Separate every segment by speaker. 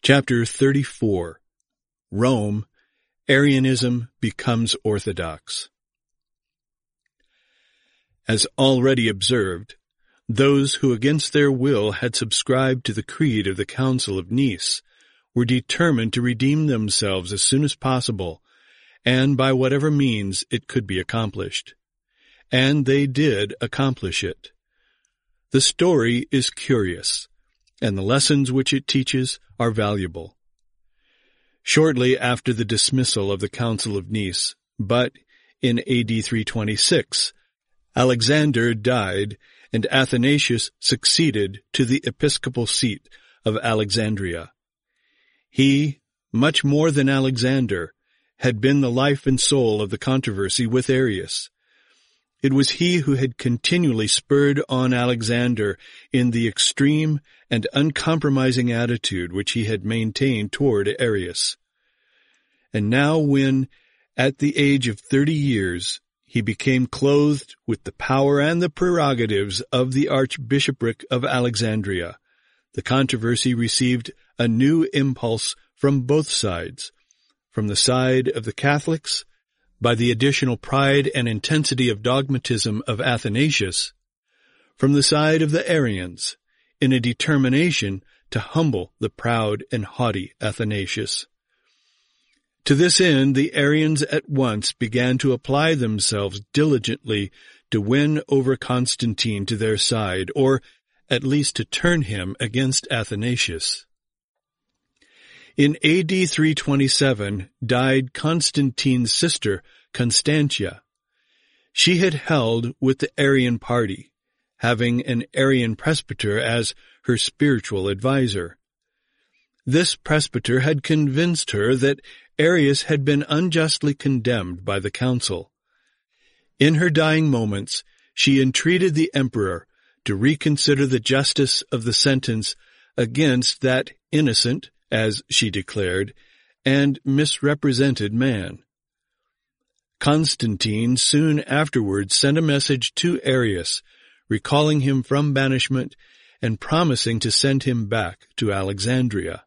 Speaker 1: Chapter 34. Rome, Arianism becomes orthodox. As already observed, those who against their will had subscribed to the creed of the Council of Nice were determined to redeem themselves as soon as possible, and by whatever means it could be accomplished. And they did accomplish it. The story is curious, and the lessons which it teaches are valuable. Shortly after the dismissal of the Council of Nice, but in AD 326, Alexander died, and Athanasius succeeded to the episcopal seat of Alexandria. He, much more than Alexander, had been the life and soul of the controversy with Arius. It was he who had continually spurred on Alexander in the extreme and uncompromising attitude which he had maintained toward Arius. And now when, at the age of 30 years, he became clothed with the power and the prerogatives of the Archbishopric of Alexandria, the controversy received a new impulse from both sides, from the side of the Catholics, by the additional pride and intensity of dogmatism of Athanasius, from the side of the Arians, in a determination to humble the proud and haughty Athanasius. To this end, the Arians at once began to apply themselves diligently to win over Constantine to their side, or at least to turn him against Athanasius. In AD 327 died Constantine's sister, Constantia. She had held with the Arian party, having an Arian presbyter as her spiritual adviser. This presbyter had convinced her that Arius had been unjustly condemned by the council. In her dying moments, she entreated the emperor to reconsider the justice of the sentence against that innocent, as she declared, and misrepresented man. Constantine soon afterwards sent a message to Arius, recalling him from banishment and promising to send him back to Alexandria.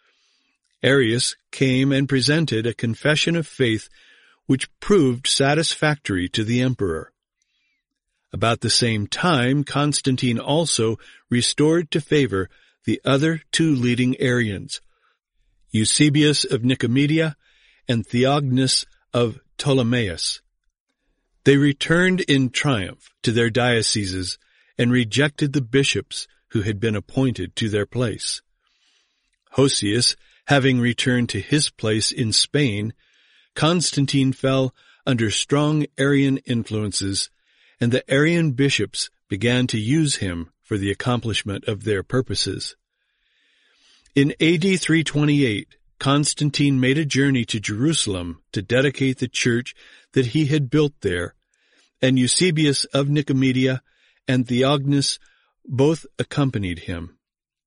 Speaker 1: Arius came and presented a confession of faith which proved satisfactory to the emperor. About the same time, Constantine also restored to favor the other two leading Arians, Eusebius of Nicomedia and Theognis of Ptolemais. They returned in triumph to their dioceses and rejected the bishops who had been appointed to their place. Hosius, having returned to his place in Spain, Constantine fell under strong Arian influences, and the Arian bishops began to use him for the accomplishment of their purposes. In AD 328, Constantine made a journey to Jerusalem to dedicate the church that he had built there, and Eusebius of Nicomedia and Theognis both accompanied him.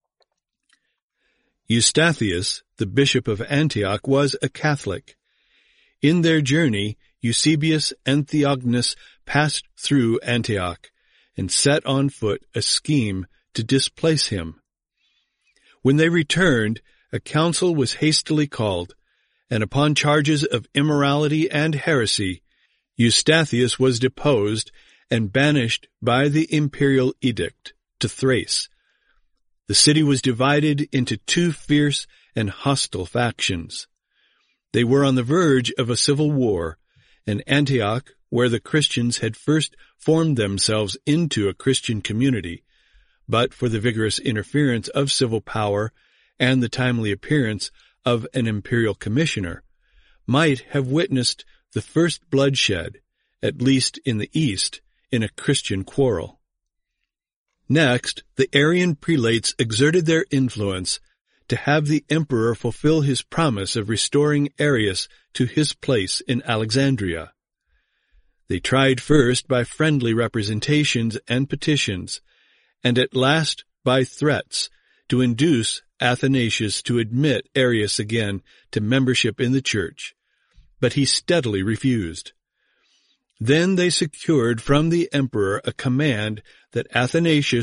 Speaker 1: Eustathius, the bishop of Antioch, was a Catholic. In their journey, Eusebius and Theognis passed through Antioch and set on foot a scheme to displace him. When they returned, a council was hastily called, and upon charges of immorality and heresy, Eustathius was deposed and banished by the imperial edict to Thrace. The city was divided into two fierce and hostile factions. They were on the verge of a civil war, and Antioch, where the Christians had first formed themselves into a Christian community, but for the vigorous interference of civil power and the timely appearance of an imperial commissioner, might have witnessed the first bloodshed, at least in the East, in a Christian quarrel. Next, the Arian prelates exerted their influence to have the emperor fulfill his promise of restoring Arius to his place in Alexandria. They tried first by friendly representations and petitions, and at last by threats, to induce Athanasius to admit Arius again to membership in the church, but he steadily refused. Then they secured from the emperor a command that Athanasius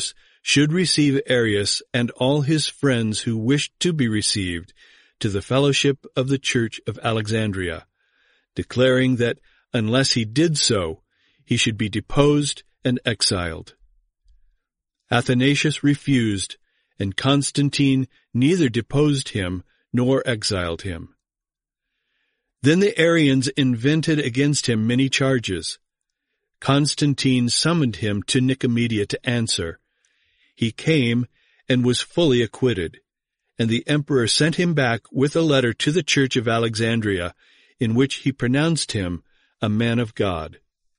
Speaker 1: should receive Arius and all his friends who wished to be received to the fellowship of the Church of Alexandria, declaring that unless he did so, he should be deposed and exiled. Athanasius refused, and Constantine neither deposed him nor exiled him. Then the Arians invented against him many charges. Constantine summoned him to Nicomedia to answer. He came and was fully acquitted, and the emperor sent him back with a letter to the Church of Alexandria, in which he pronounced him a man of God.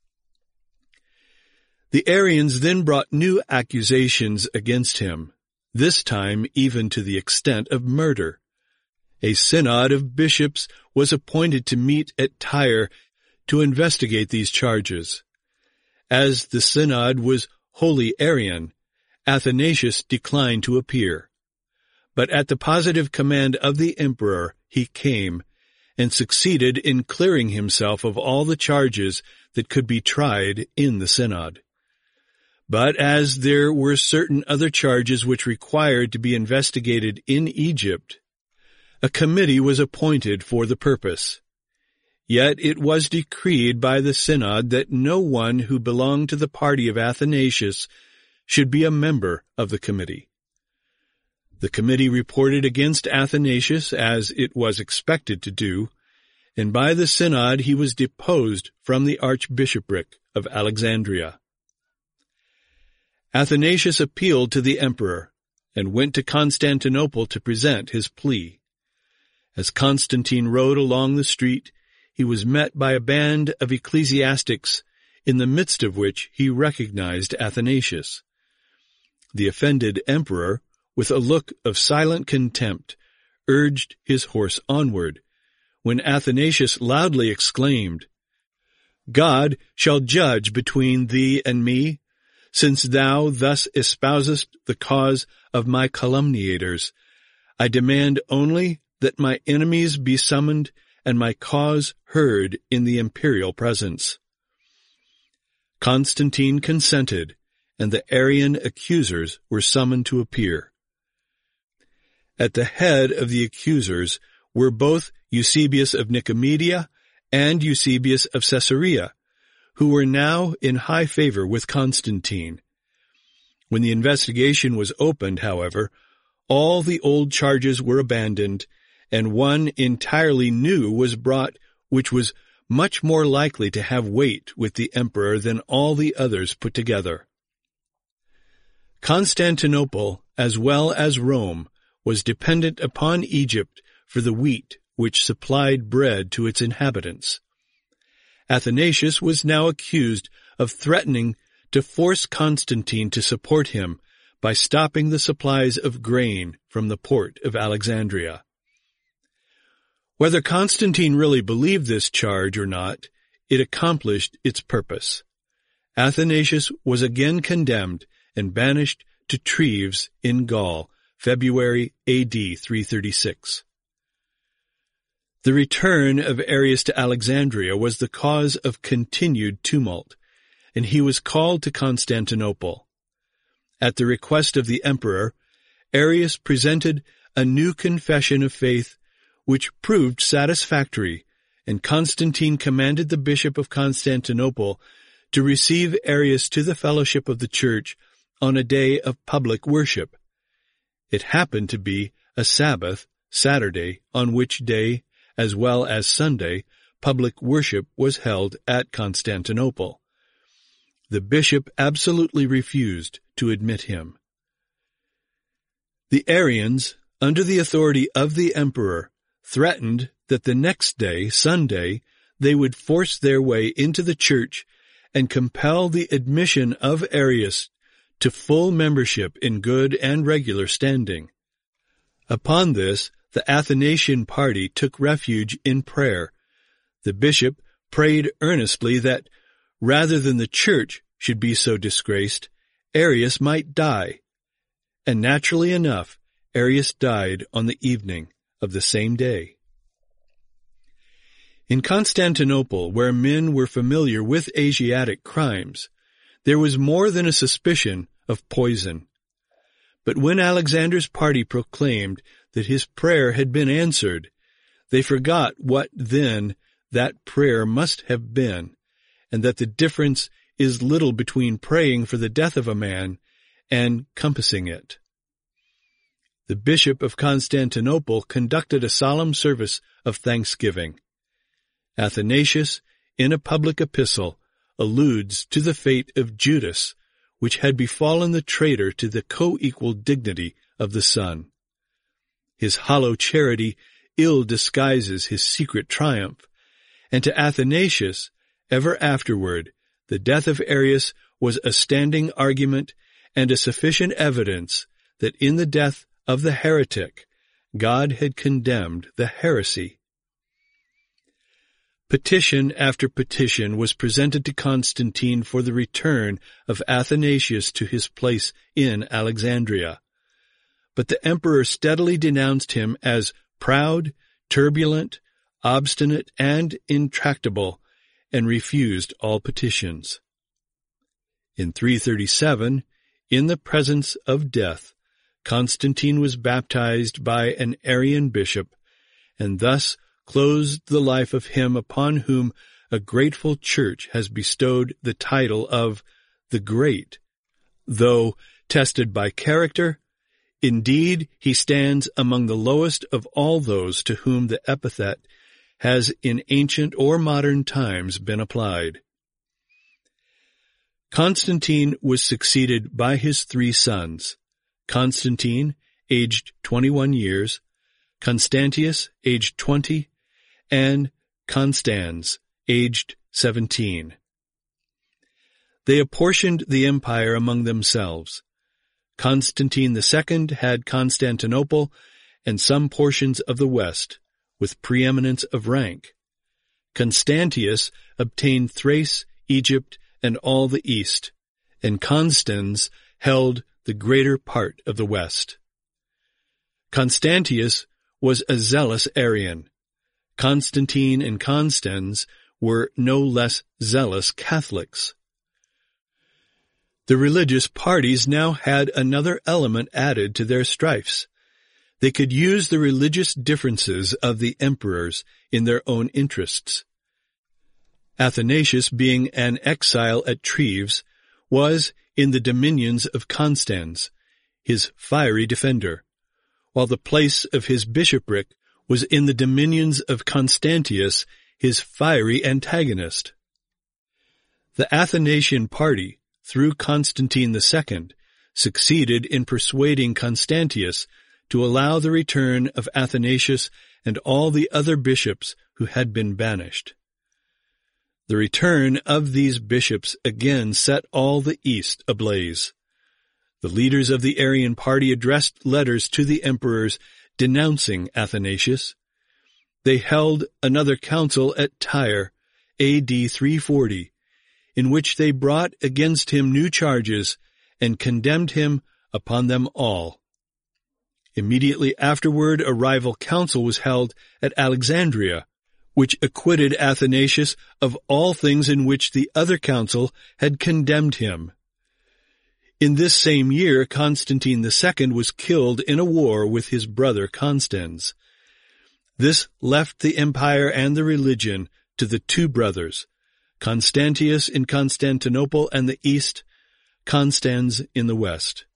Speaker 1: The Arians then brought new accusations against him, this time even to the extent of murder. A synod of bishops was appointed to meet at Tyre to investigate these charges. As the synod was wholly Arian, Athanasius declined to appear. But at the positive command of the emperor he came, and succeeded in clearing himself of all the charges that could be tried in the synod. But as there were certain other charges which required to be investigated in Egypt, a committee was appointed for the purpose. Yet it was decreed by the synod that no one who belonged to the party of Athanasius should be a member of the committee. The committee reported against Athanasius, as it was expected to do, and by the synod he was deposed from the archbishopric of Alexandria. Athanasius appealed to the emperor, and went to Constantinople to present his plea. As Constantine rode along the street, he was met by a band of ecclesiastics, in the midst of which he recognized Athanasius. The offended emperor, with a look of silent contempt, urged his horse onward, when Athanasius loudly exclaimed, "God shall judge between thee and me, since thou thus espousest the cause of my calumniators. I demand only that my enemies be summoned and my cause heard in the imperial presence." Constantine consented, and the Arian accusers were summoned to appear. At the head of the accusers were both Eusebius of Nicomedia and Eusebius of Caesarea, who were now in high favor with Constantine. When the investigation was opened, however, all the old charges were abandoned, and one entirely new was brought, which was much more likely to have weight with the emperor than all the others put together. Constantinople, as well as Rome, was dependent upon Egypt for the wheat which supplied bread to its inhabitants. Athanasius was now accused of threatening to force Constantine to support him by stopping the supplies of grain from the port of Alexandria. Whether Constantine really believed this charge or not, it accomplished its purpose. Athanasius was again condemned and banished to Treves in Gaul, February A.D. 336. The return of Arius to Alexandria was the cause of continued tumult, and he was called to Constantinople. At the request of the emperor, Arius presented a new confession of faith which proved satisfactory, and Constantine commanded the bishop of Constantinople to receive Arius to the fellowship of the church on a day of public worship. It happened to be a Sabbath, Saturday, on which day, as well as Sunday, public worship was held at Constantinople. The bishop absolutely refused to admit him. The Arians, under the authority of the emperor, threatened that the next day, Sunday, they would force their way into the church and compel the admission of Arius to full membership in good and regular standing. Upon this, the Athanasian party took refuge in prayer. The bishop prayed earnestly that, rather than the church should be so disgraced, Arius might die. And naturally enough, Arius died on the evening of the same day. In Constantinople, where men were familiar with Asiatic crimes, there was more than a suspicion of poison. But when Alexander's party proclaimed that his prayer had been answered, they forgot what then that prayer must have been, and that the difference is little between praying for the death of a man and compassing it. The Bishop of Constantinople conducted a solemn service of thanksgiving. Athanasius, in a public epistle, alludes to the fate of Judas, which had befallen the traitor to the co-equal dignity of the Son. His hollow charity ill disguises his secret triumph, and to Athanasius, ever afterward, the death of Arius was a standing argument and a sufficient evidence that in the death of the heretic, God had condemned the heresy. Petition after petition was presented to Constantine for the return of Athanasius to his place in Alexandria. But the emperor steadily denounced him as proud, turbulent, obstinate, and intractable, and refused all petitions. In 337, in the presence of death, Constantine was baptized by an Arian bishop, and thus closed the life of him upon whom a grateful church has bestowed the title of the Great. Though tested by character, indeed he stands among the lowest of all those to whom the epithet has in ancient or modern times been applied. Constantine was succeeded by his 3 sons, Constantine, aged 21 years, Constantius, aged 20, and Constans, aged 17. They apportioned the empire among themselves. Constantine II had Constantinople and some portions of the west, with preeminence of rank. Constantius obtained Thrace, Egypt, and all the east, and Constans held the greater part of the west. Constantius was a zealous Arian. Constantine and Constans were no less zealous Catholics. The religious parties now had another element added to their strifes. They could use the religious differences of the emperors in their own interests. Athanasius, being an exile at Treves, was in the dominions of Constans, his fiery defender, while the place of his bishopric was in the dominions of Constantius, his fiery antagonist. The Athanasian party, through Constantine II, succeeded in persuading Constantius to allow the return of Athanasius and all the other bishops who had been banished. The return of these bishops again set all the East ablaze. The leaders of the Arian party addressed letters to the emperors denouncing Athanasius. They held another council at Tyre, A.D. 340, in which they brought against him new charges and condemned him upon them all. Immediately afterward, a rival council was held at Alexandria, which acquitted Athanasius of all things in which the other council had condemned him. In this same year, Constantine II was killed in a war with his brother Constans. This left the empire and the religion to the 2 brothers, Constantius in Constantinople and the east, Constans in the west.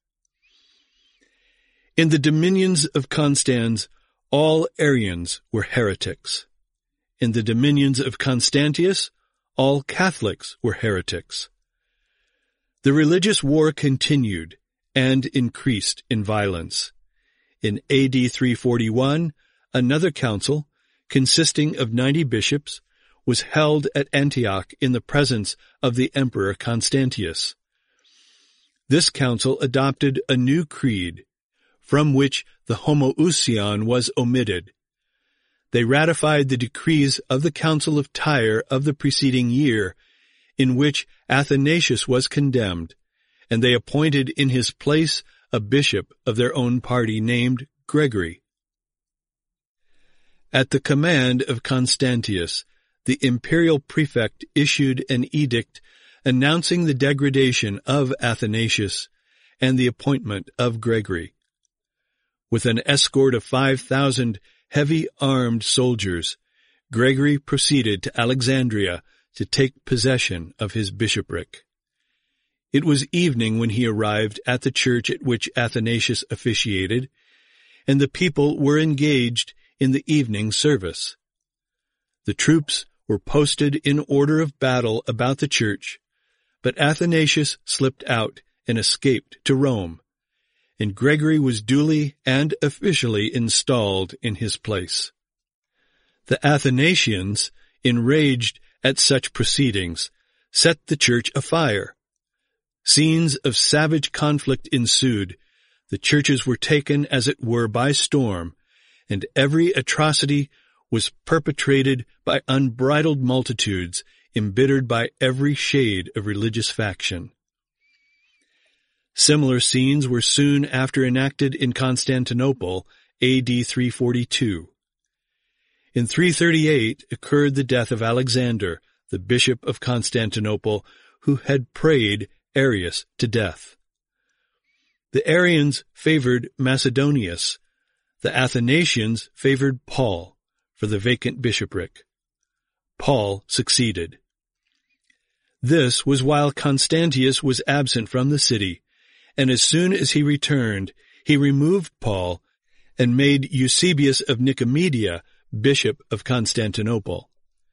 Speaker 1: In the dominions of Constans, all Arians were heretics. In the dominions of Constantius, all Catholics were heretics. The religious war continued and increased in violence. In A.D. 341, another council, consisting of 90 bishops, was held at Antioch in the presence of the Emperor Constantius. This council adopted a new creed, from which the homoousion was omitted. They ratified the decrees of the Council of Tyre of the preceding year, in which Athanasius was condemned, and they appointed in his place a bishop of their own party named Gregory. At the command of Constantius, the imperial prefect issued an edict announcing the degradation of Athanasius and the appointment of Gregory. With an escort of 5,000 heavy-armed soldiers, Gregory proceeded to Alexandria to take possession of his bishopric. It was evening when he arrived at the church at which Athanasius officiated, and the people were engaged in the evening service. The troops were posted in order of battle about the church, but Athanasius slipped out and escaped to Rome, and Gregory was duly and officially installed in his place. The Athanasians, enraged at such proceedings, set the church afire. Scenes of savage conflict ensued. The churches were taken, as it were, by storm, and every atrocity was perpetrated by unbridled multitudes, embittered by every shade of religious faction. Similar scenes were soon after enacted in Constantinople, A.D. 342. In 338 occurred the death of Alexander, the bishop of Constantinople, who had prayed Arius to death. The Arians favored Macedonius. The Athanasians favored Paul for the vacant bishopric. Paul succeeded. This was while Constantius was absent from the city, and as soon as he returned, he removed Paul and made Eusebius of Nicomedia bishop of Constantinople.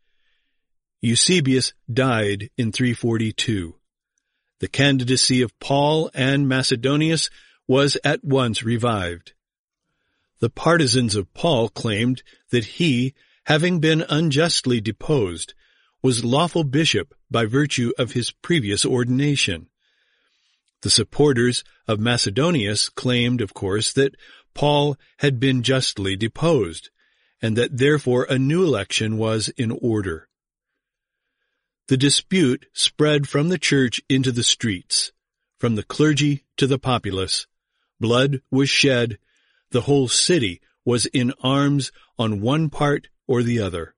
Speaker 1: Eusebius died in 342. The candidacy of Paul and Macedonius was at once revived. The partisans of Paul claimed that he, having been unjustly deposed, was lawful bishop by virtue of his previous ordination. The supporters of Macedonius claimed, of course, that Paul had been justly deposed, and that therefore a new election was in order. The dispute spread from the church into the streets, from the clergy to the populace. Blood was shed. The whole city was in arms on one part or the other.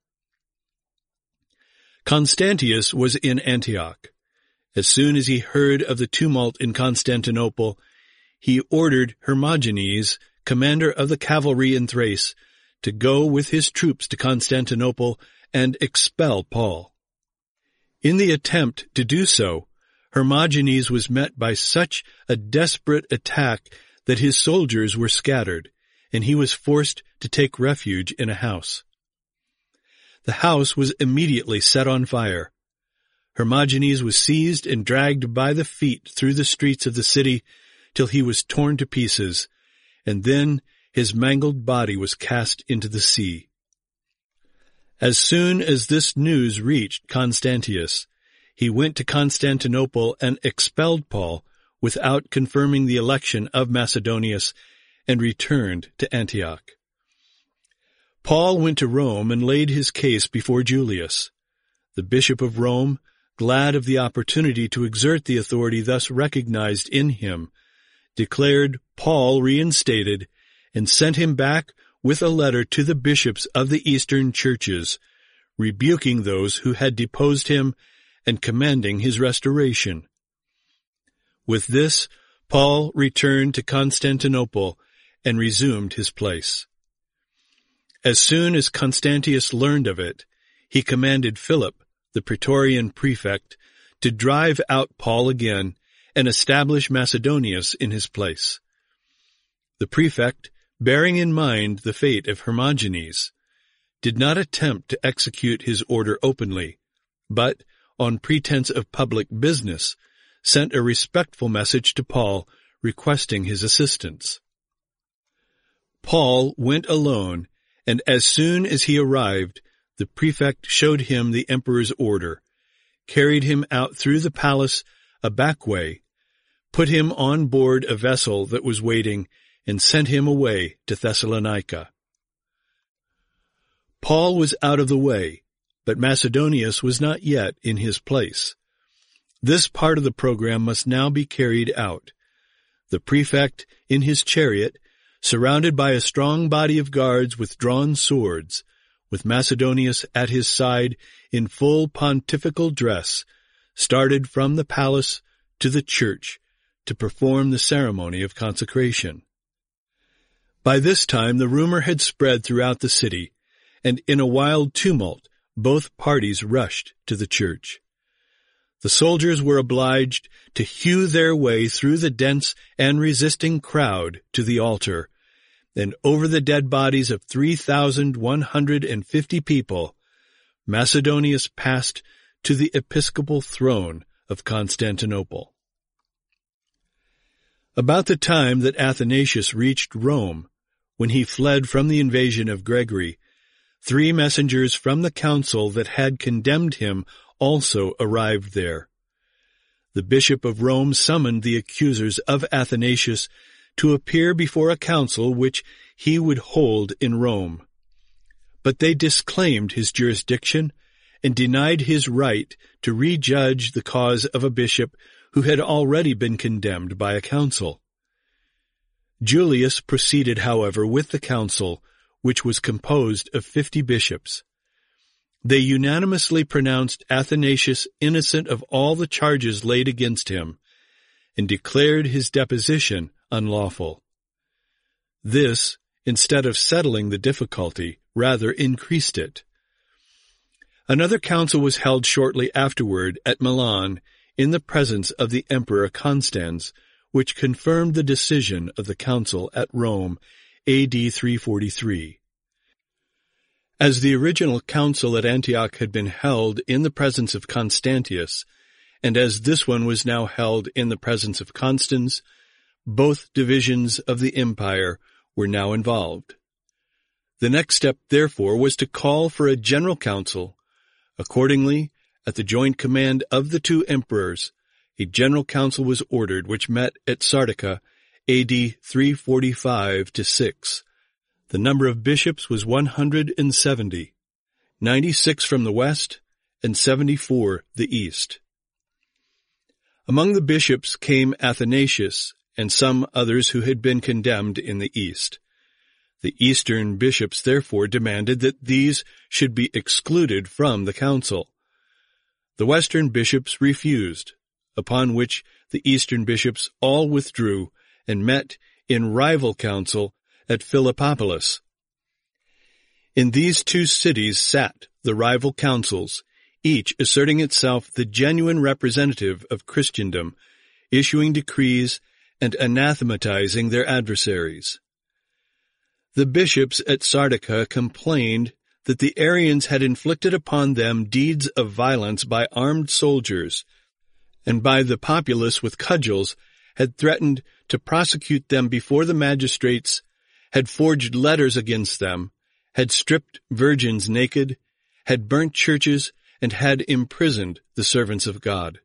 Speaker 1: Constantius was in Antioch. As soon as he heard of the tumult in Constantinople, he ordered Hermogenes, commander of the cavalry in Thrace, to go with his troops to Constantinople and expel Paul. In the attempt to do so, Hermogenes was met by such a desperate attack that his soldiers were scattered, and he was forced to take refuge in a house. The house was immediately set on fire. Hermogenes was seized and dragged by the feet through the streets of the city till he was torn to pieces, and then his mangled body was cast into the sea. As soon as this news reached Constantius, he went to Constantinople and expelled Paul without confirming the election of Macedonius, and returned to Antioch. Paul went to Rome and laid his case before Julius. The bishop of Rome, glad of the opportunity to exert the authority thus recognized in him, declared Paul reinstated and sent him back with a letter to the bishops of the Eastern churches, rebuking those who had deposed him and commanding his restoration. With this, Paul returned to Constantinople and resumed his place. As soon as Constantius learned of it, he commanded Philip, the Praetorian prefect, to drive out Paul again and establish Macedonius in his place. The prefect, bearing in mind the fate of Hermogenes, did not attempt to execute his order openly, but, on pretense of public business, sent a respectful message to Paul requesting his assistance. Paul went alone, and as soon as he arrived, the prefect showed him the emperor's order, carried him out through the palace a back way, put him on board a vessel that was waiting, and sent him away to Thessalonica. Paul was out of the way, but Macedonius was not yet in his place. This part of the program must now be carried out. The prefect, in his chariot, surrounded by a strong body of guards with drawn swords, with Macedonius at his side in full pontifical dress, started from the palace to the church to perform the ceremony of consecration. By this time the rumor had spread throughout the city, and in a wild tumult both parties rushed to the church. The soldiers were obliged to hew their way through the dense and resisting crowd to the altar, and over the dead bodies of 3,150 people, Macedonius passed to the episcopal throne of Constantinople. About the time that Athanasius reached Rome, when he fled from the invasion of Gregory, 3 messengers from the council that had condemned him also arrived there. The bishop of Rome summoned the accusers of Athanasius to appear before a council which he would hold in Rome. But they disclaimed his jurisdiction and denied his right to rejudge the cause of a bishop who had already been condemned by a council. Julius proceeded, however, with the council, which was composed of 50 bishops. They unanimously pronounced Athanasius innocent of all the charges laid against him, and declared his deposition unlawful. This, instead of settling the difficulty, rather increased it. Another council was held shortly afterward at Milan in the presence of the Emperor Constans, which confirmed the decision of the council at Rome, A.D. 343. As the original council at Antioch had been held in the presence of Constantius, and as this one was now held in the presence of Constans, both divisions of the empire were now involved. The next step, therefore, was to call for a general council. Accordingly, at the joint command of the 2 emperors, a general council was ordered which met at Sardica, A.D. 345-6. The number of bishops was 170, 96 from the west and 74 the east. Among the bishops came Athanasius and some others who had been condemned in the east. The eastern bishops therefore demanded that these should be excluded from the council. The western bishops refused, upon which the eastern bishops all withdrew and met in rival council at Philippopolis. In these 2 cities sat the rival councils, each asserting itself the genuine representative of Christendom, issuing decrees and anathematizing their adversaries. The bishops at Sardica complained that the Arians had inflicted upon them deeds of violence by armed soldiers, and by the populace with cudgels had threatened to prosecute them before the magistrates, had forged letters against them, had stripped virgins naked, had burnt churches, and had imprisoned the servants of God.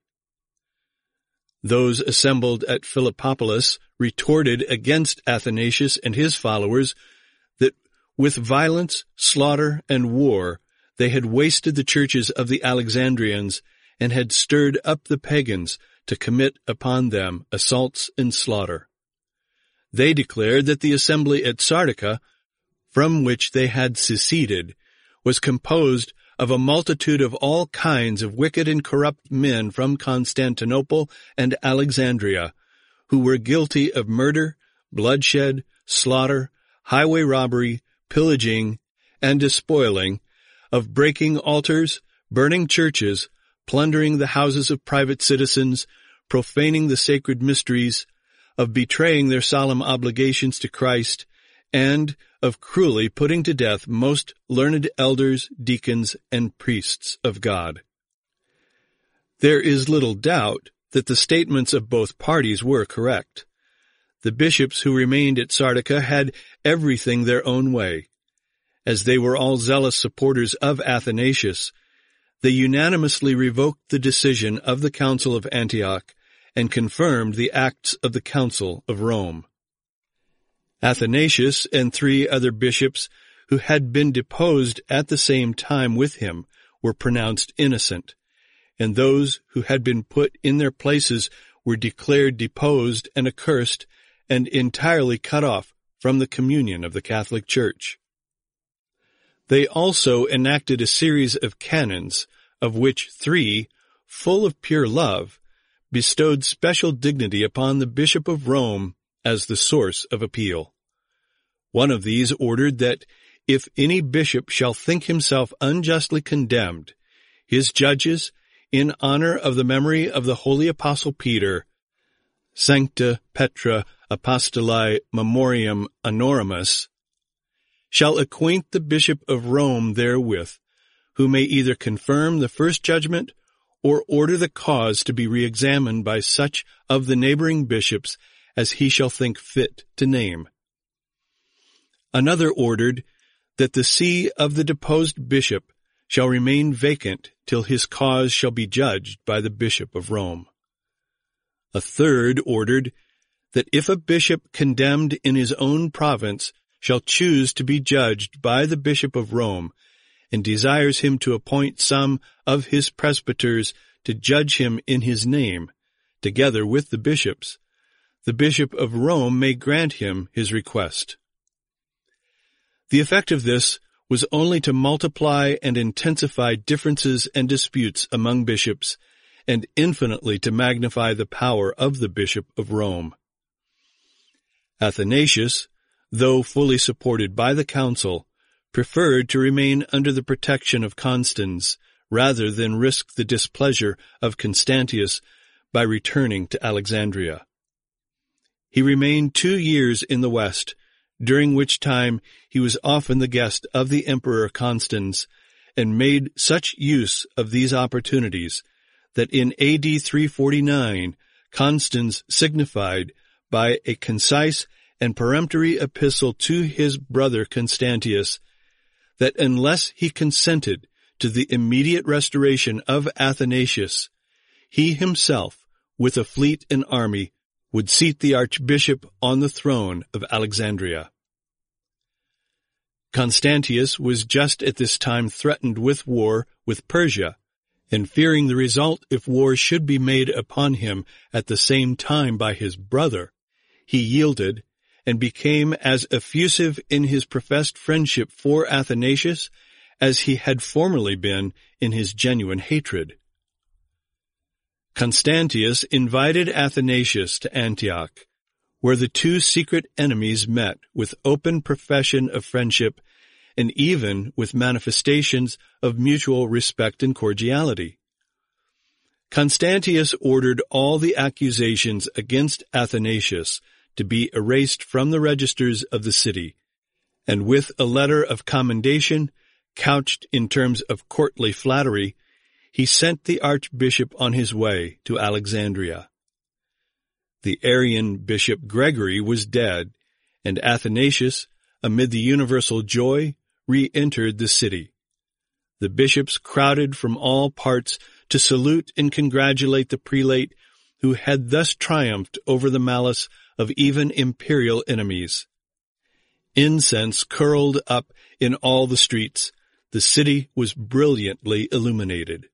Speaker 1: Those assembled at Philippopolis retorted against Athanasius and his followers that with violence, slaughter, and war they had wasted the churches of the Alexandrians and had stirred up the pagans to commit upon them assaults and slaughter. They declared that the assembly at Sardica, from which they had seceded, was composed of a multitude of all kinds of wicked and corrupt men from Constantinople and Alexandria, who were guilty of murder, bloodshed, slaughter, highway robbery, pillaging, and despoiling, of breaking altars, burning churches, plundering the houses of private citizens, profaning the sacred mysteries, of betraying their solemn obligations to Christ, and of cruelly putting to death most learned elders, deacons, and priests of God. There is little doubt that the statements of both parties were correct. The bishops who remained at Sardica had everything their own way. As they were all zealous supporters of Athanasius, they unanimously revoked the decision of the Council of Antioch and confirmed the acts of the Council of Rome. Athanasius and 3 other bishops who had been deposed at the same time with him were pronounced innocent, and those who had been put in their places were declared deposed and accursed and entirely cut off from the communion of the Catholic Church. They also enacted a series of canons, of which 3, full of pure love, bestowed special dignity upon the Bishop of Rome as the source of appeal. One of these ordered that if any bishop shall think himself unjustly condemned, his judges, in honor of the memory of the holy apostle Peter, Sancta Petra Apostoli Memoriam Honorimus, shall acquaint the Bishop of Rome therewith, who may either confirm the first judgment or order the cause to be re-examined by such of the neighboring bishops as he shall think fit to name. Another ordered that the see of the deposed bishop shall remain vacant till his cause shall be judged by the Bishop of Rome. A third ordered that if a bishop condemned in his own province shall choose to be judged by the Bishop of Rome, and desires him to appoint some of his presbyters to judge him in his name, together with the bishops, the Bishop of Rome may grant him his request. The effect of this was only to multiply and intensify differences and disputes among bishops, and infinitely to magnify the power of the Bishop of Rome. Athanasius, though fully supported by the council, preferred to remain under the protection of Constans rather than risk the displeasure of Constantius by returning to Alexandria. He remained 2 years in the West, during which time he was often the guest of the Emperor Constans, and made such use of these opportunities that in AD 349 Constans signified by a concise and peremptory epistle to his brother Constantius that unless he consented to the immediate restoration of Athanasius, he himself, with a fleet and army, would seat the archbishop on the throne of Alexandria. Constantius was just at this time threatened with war with Persia, and fearing the result if war should be made upon him at the same time by his brother, he yielded and became as effusive in his professed friendship for Athanasius as he had formerly been in his genuine hatred. Constantius invited Athanasius to Antioch, where the two secret enemies met with open profession of friendship and even with manifestations of mutual respect and cordiality. Constantius ordered all the accusations against Athanasius to be erased from the registers of the city, and with a letter of commendation, couched in terms of courtly flattery, he sent the archbishop on his way to Alexandria. The Arian bishop Gregory was dead, and Athanasius, amid the universal joy, re-entered the city. The bishops crowded from all parts to salute and congratulate the prelate who had thus triumphed over the malice of even imperial enemies. Incense curled up in all the streets. The city was brilliantly illuminated.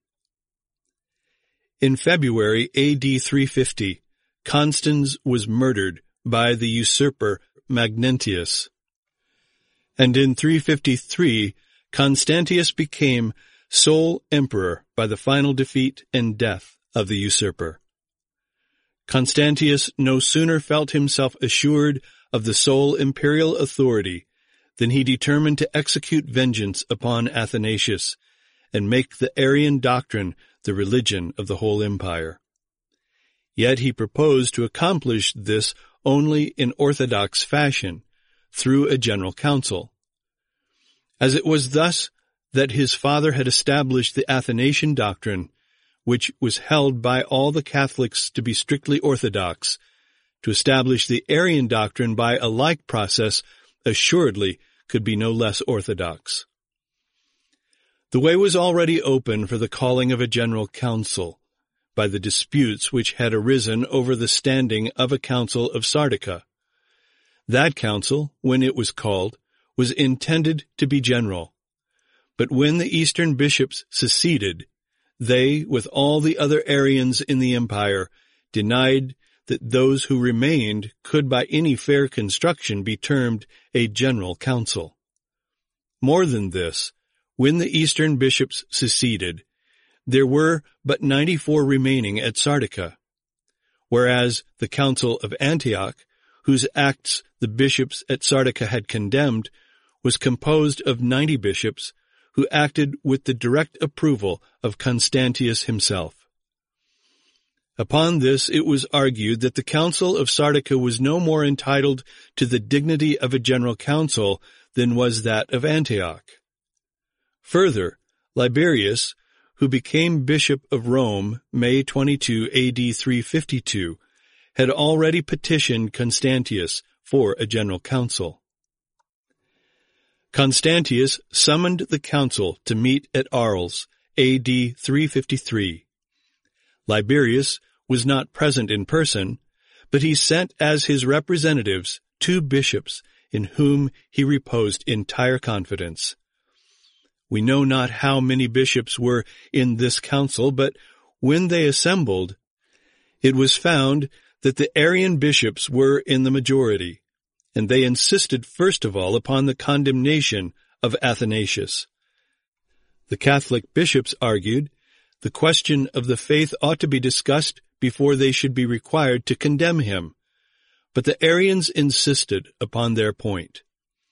Speaker 1: In February AD 350, Constans was murdered by the usurper Magnentius, and in 353 Constantius became sole emperor by the final defeat and death of the usurper. Constantius no sooner felt himself assured of the sole imperial authority than he determined to execute vengeance upon Athanasius and make the Arian doctrine the religion of the whole empire. Yet he proposed to accomplish this only in orthodox fashion, through a general council. As it was thus that his father had established the Athanasian doctrine, which was held by all the Catholics to be strictly orthodox, to establish the Arian doctrine by a like process assuredly could be no less orthodox. The way was already open for the calling of a general council, by the disputes which had arisen over the standing of a council of Sardica. That council, when it was called, was intended to be general. But when the Eastern bishops seceded, they, with all the other Arians in the empire, denied that those who remained could by any fair construction be termed a general council. More than this, when the Eastern bishops seceded, there were but 94 remaining at Sardica, whereas the Council of Antioch, whose acts the bishops at Sardica had condemned, was composed of 90 bishops who acted with the direct approval of Constantius himself. Upon this it was argued that the Council of Sardica was no more entitled to the dignity of a general council than was that of Antioch. Further, Liberius, who became Bishop of Rome May 22 AD 352, had already petitioned Constantius for a general council. Constantius summoned the council to meet at Arles, AD 353. Liberius was not present in person, but he sent as his representatives 2 bishops in whom he reposed entire confidence. We know not how many bishops were in this council, but when they assembled, it was found that the Arian bishops were in the majority, and they insisted first of all upon the condemnation of Athanasius. The Catholic bishops argued the question of the faith ought to be discussed before they should be required to condemn him, but the Arians insisted upon their point.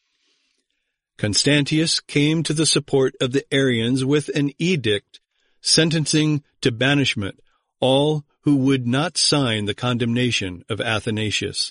Speaker 1: Constantius came to the support of the Arians with an edict sentencing to banishment all who would not sign the condemnation of Athanasius.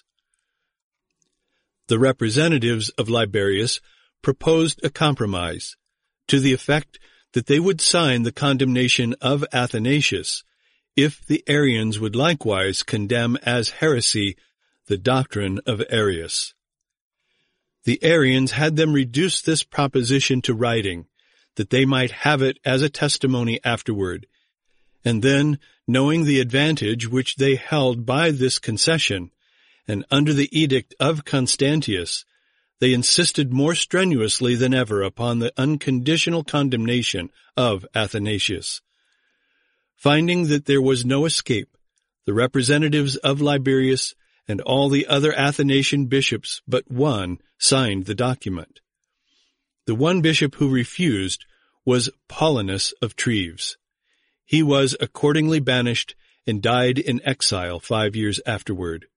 Speaker 1: The representatives of Liberius proposed a compromise to the effect that they would sign the condemnation of Athanasius if the Arians would likewise condemn as heresy the doctrine of Arius. The Arians had them reduce this proposition to writing, that they might have it as a testimony afterward, and then, knowing the advantage which they held by this concession, and under the edict of Constantius, they insisted more strenuously than ever upon the unconditional condemnation of Athanasius. Finding that there was no escape, the representatives of Liberius and all the other Athanasian bishops but one signed the document. The one bishop who refused was Paulinus of Treves. He was accordingly banished and died in exile 5 years afterward.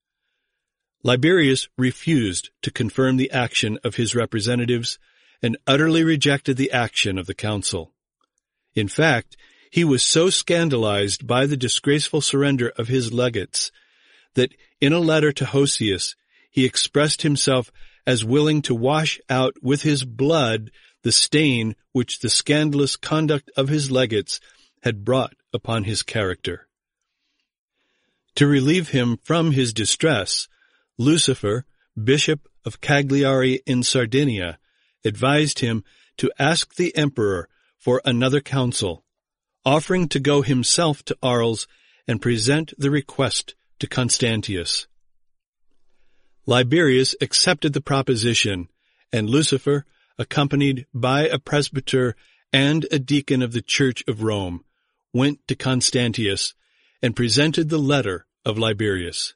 Speaker 1: Liberius refused to confirm the action of his representatives and utterly rejected the action of the council. In fact, he was so scandalized by the disgraceful surrender of his legates that in a letter to Hosius he expressed himself as willing to wash out with his blood the stain which the scandalous conduct of his legates had brought upon his character. To relieve him from his distress, Lucifer, bishop of Cagliari in Sardinia, advised him to ask the emperor for another council, offering to go himself to Arles and present the request to Constantius. Liberius accepted the proposition, and Lucifer, accompanied by a presbyter and a deacon of the Church of Rome, went to Constantius and presented the letter of Liberius.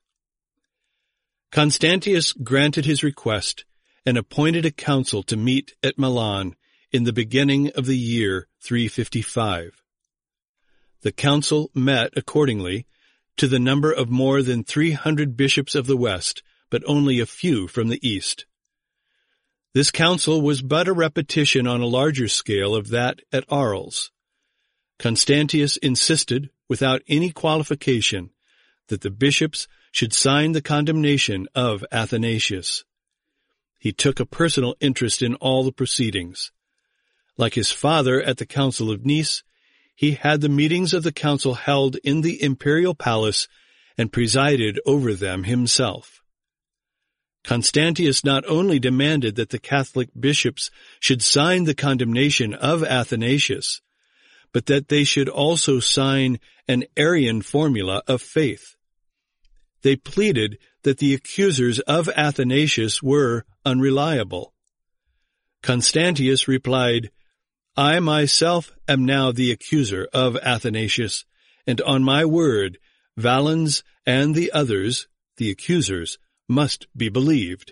Speaker 1: Constantius granted his request and appointed a council to meet at Milan in the beginning of the year 355. The council met accordingly to the number of more than 300 bishops of the West, but only a few from the East. This council was but a repetition on a larger scale of that at Arles. Constantius insisted, without any qualification, that the bishops should sign the condemnation of Athanasius. He took a personal interest in all the proceedings. Like his father at the Council of Nice, he had the meetings of the council held in the imperial palace and presided over them himself. Constantius not only demanded that the Catholic bishops should sign the condemnation of Athanasius, but that they should also sign an Arian formula of faith. They pleaded that the accusers of Athanasius were unreliable. Constantius replied, "I myself am now the accuser of Athanasius, and on my word, Valens and the others, the accusers, must be believed."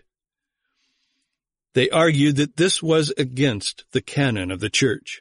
Speaker 1: They argued that this was against the canon of the Church.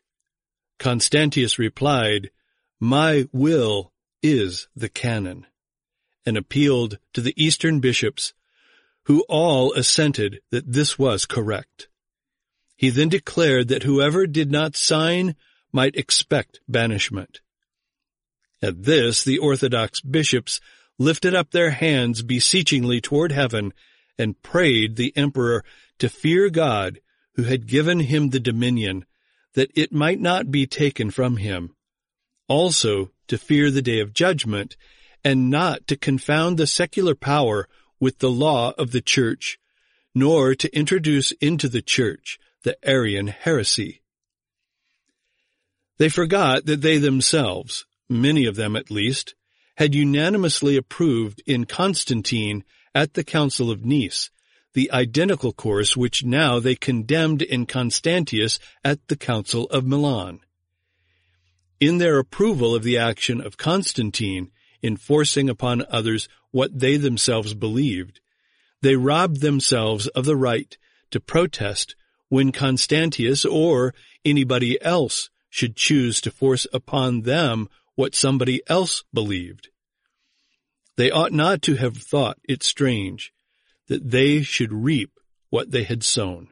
Speaker 1: Constantius replied, "My will is the canon," and appealed to the eastern bishops, who all assented that this was correct. He then declared that whoever did not sign might expect banishment. At this, the Orthodox bishops lifted up their hands beseechingly toward heaven and prayed the emperor to fear God, who had given him the dominion, that it might not be taken from him. Also to fear the day of judgment, and not to confound the secular power with the law of the Church, nor to introduce into the Church the Arian heresy. They forgot that they themselves, many of them at least, had unanimously approved in Constantine at the Council of Nice the identical course which now they condemned in Constantius at the Council of Milan. In their approval of the action of Constantine in forcing upon others what they themselves believed, they robbed themselves of the right to protest when Constantius or anybody else should choose to force upon them what somebody else believed. They ought not to have thought it strange that they should reap what they had sown.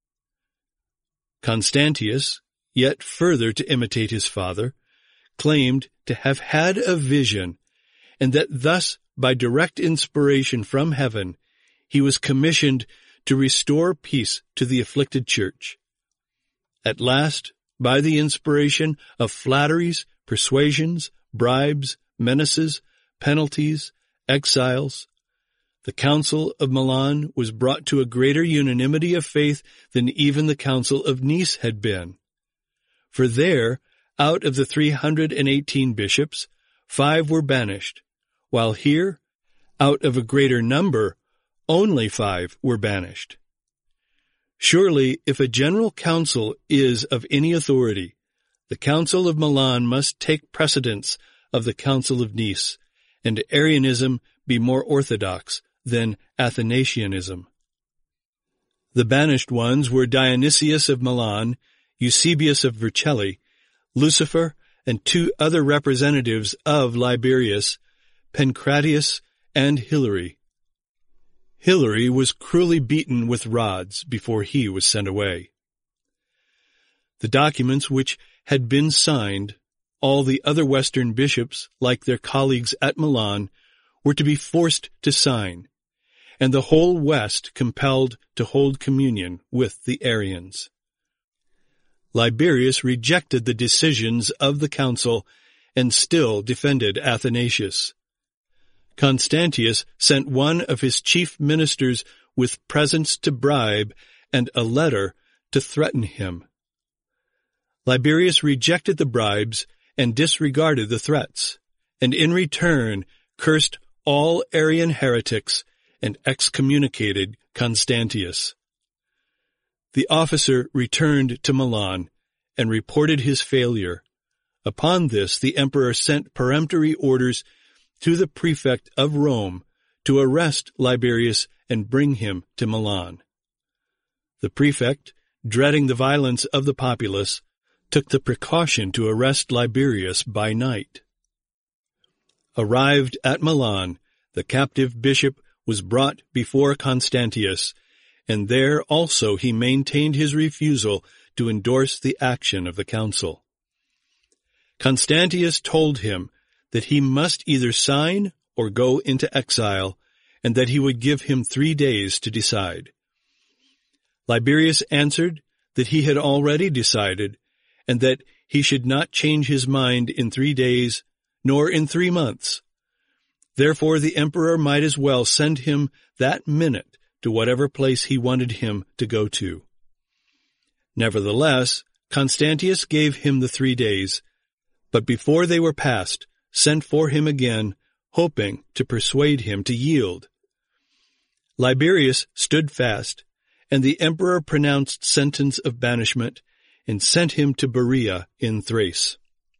Speaker 1: Constantius, yet further to imitate his father, claimed to have had a vision, and that thus, by direct inspiration from heaven, he was commissioned to restore peace to the afflicted church. At last, by the inspiration of flatteries, persuasions, bribes, menaces, penalties, exiles, the Council of Milan was brought to a greater unanimity of faith than even the Council of Nice had been. For there, out of the 318 bishops, 5 were banished, while here, out of a greater number, only 5 were banished. Surely, if a general council is of any authority, the Council of Milan must take precedence of the Council of Nice, and Arianism be more orthodox than Athanasianism. The banished ones were Dionysius of Milan, Eusebius of Vercelli, Lucifer, and 2 other representatives of Liberius, Pancratius and Hilary. Hilary was cruelly beaten with rods before he was sent away. The documents which had been signed, all the other Western bishops, like their colleagues at Milan, were to be forced to sign, and the whole West compelled to hold communion with the Arians. Liberius rejected the decisions of the council and still defended Athanasius. Constantius sent one of his chief ministers with presents to bribe and a letter to threaten him. Liberius rejected the bribes and disregarded the threats, and in return cursed all Arian heretics and excommunicated Constantius. The officer returned to Milan and reported his failure. Upon this, the emperor sent peremptory orders to the prefect of Rome to arrest Liberius and bring him to Milan. The prefect, dreading the violence of the populace, took the precaution to arrest Liberius by night. Arrived at Milan, the captive bishop was brought before Constantius, and there also he maintained his refusal to endorse the action of the council. Constantius told him that he must either sign or go into exile, and that he would give him 3 days to decide. Liberius answered that he had already decided, and that he should not change his mind in 3 days, nor in 3 months. Therefore the emperor might as well send him that minute to whatever place he wanted him to go to. Nevertheless, Constantius gave him the 3 days, but before they were past, sent for him again, hoping to persuade him to yield. Liberius stood fast, and the emperor pronounced sentence of banishment and sent him to Berea in Thrace.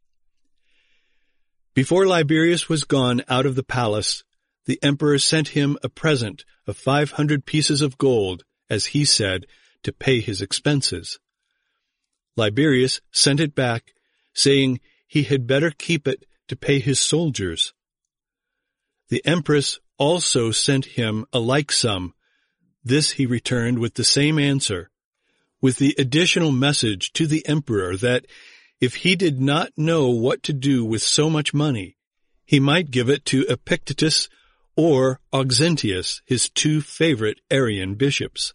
Speaker 1: Before Liberius was gone out of the palace, the emperor sent him a present of 500 pieces of gold, as he said, to pay his expenses. Liberius sent it back, saying he had better keep it to pay his soldiers. The empress also sent him a like sum. This he returned with the same answer, with the additional message to the emperor that if he did not know what to do with so much money, he might give it to Epictetus or Auxentius, his two favorite Arian bishops.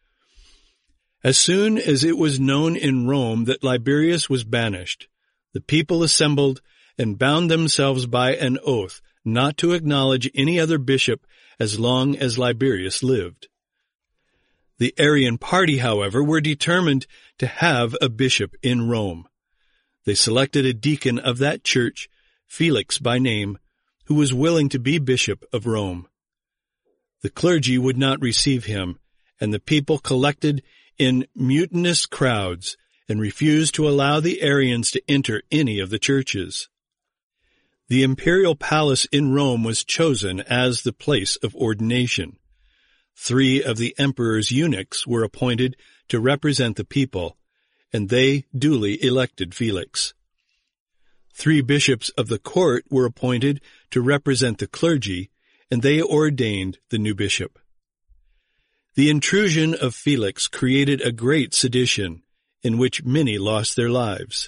Speaker 1: As soon as it was known in Rome that Liberius was banished, the people assembled and bound themselves by an oath not to acknowledge any other bishop as long as Liberius lived. The Arian party, however, were determined to have a bishop in Rome. They selected a deacon of that church, Felix by name, who was willing to be bishop of Rome. The clergy would not receive him, and the people collected in mutinous crowds and refused to allow the Arians to enter any of the churches. The imperial palace in Rome was chosen as the place of ordination. 3 of the emperor's eunuchs were appointed to represent the people, and they duly elected Felix. 3 bishops of the court were appointed to represent the clergy, and they ordained the new bishop. The intrusion of Felix created a great sedition, in which many lost their lives.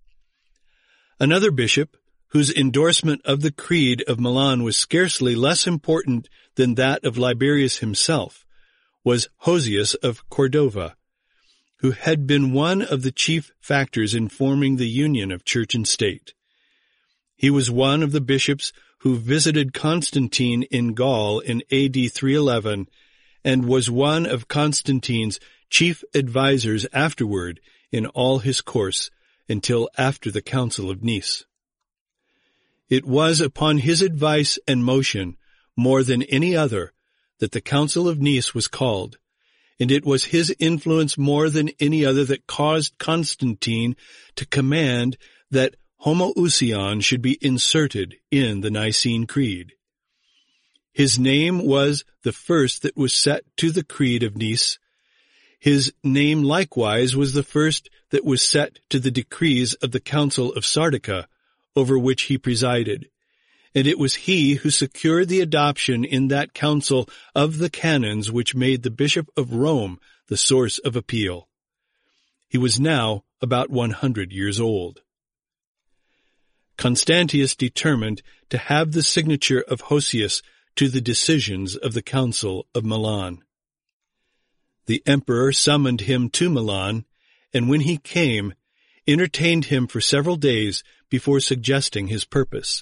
Speaker 1: Another bishop, whose endorsement of the Creed of Milan was scarcely less important than that of Liberius himself, was Hosius of Cordova, who had been one of the chief factors in forming the union of church and state. He was one of the bishops who visited Constantine in Gaul in AD 311 and was one of Constantine's chief advisers afterward in all his course until after the Council of Nice. It was upon his advice and motion, more than any other, that the Council of Nice was called, and it was his influence more than any other that caused Constantine to command that homoousion should be inserted in the Nicene Creed. His name was the first that was set to the Creed of Nice. His name likewise was the first that was set to the decrees of the Council of Sardica, over which he presided, and it was he who secured the adoption in that council of the canons which made the Bishop of Rome the source of appeal. He was now about 100 years old. Constantius determined to have the signature of Hosius to the decisions of the Council of Milan. The emperor summoned him to Milan, and when he came, entertained him for several days before suggesting his purpose.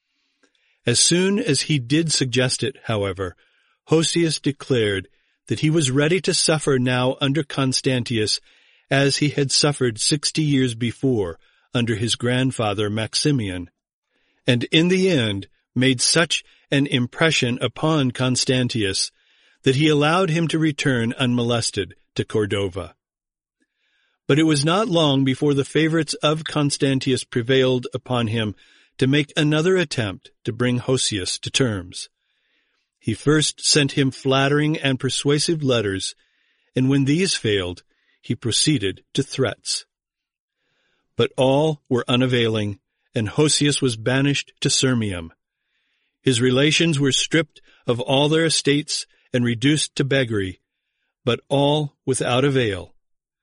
Speaker 1: As soon as he did suggest it, however, Hosius declared that he was ready to suffer now under Constantius as he had suffered 60 years before under his grandfather Maximian, and in the end made such an impression upon Constantius that he allowed him to return unmolested to Cordova. But it was not long before the favorites of Constantius prevailed upon him to make another attempt to bring Hosius to terms. He first sent him flattering and persuasive letters, and when these failed, he proceeded to threats. But all were unavailing, and Hosius was banished to Sirmium. His relations were stripped of all their estates and reduced to beggary, but all without avail.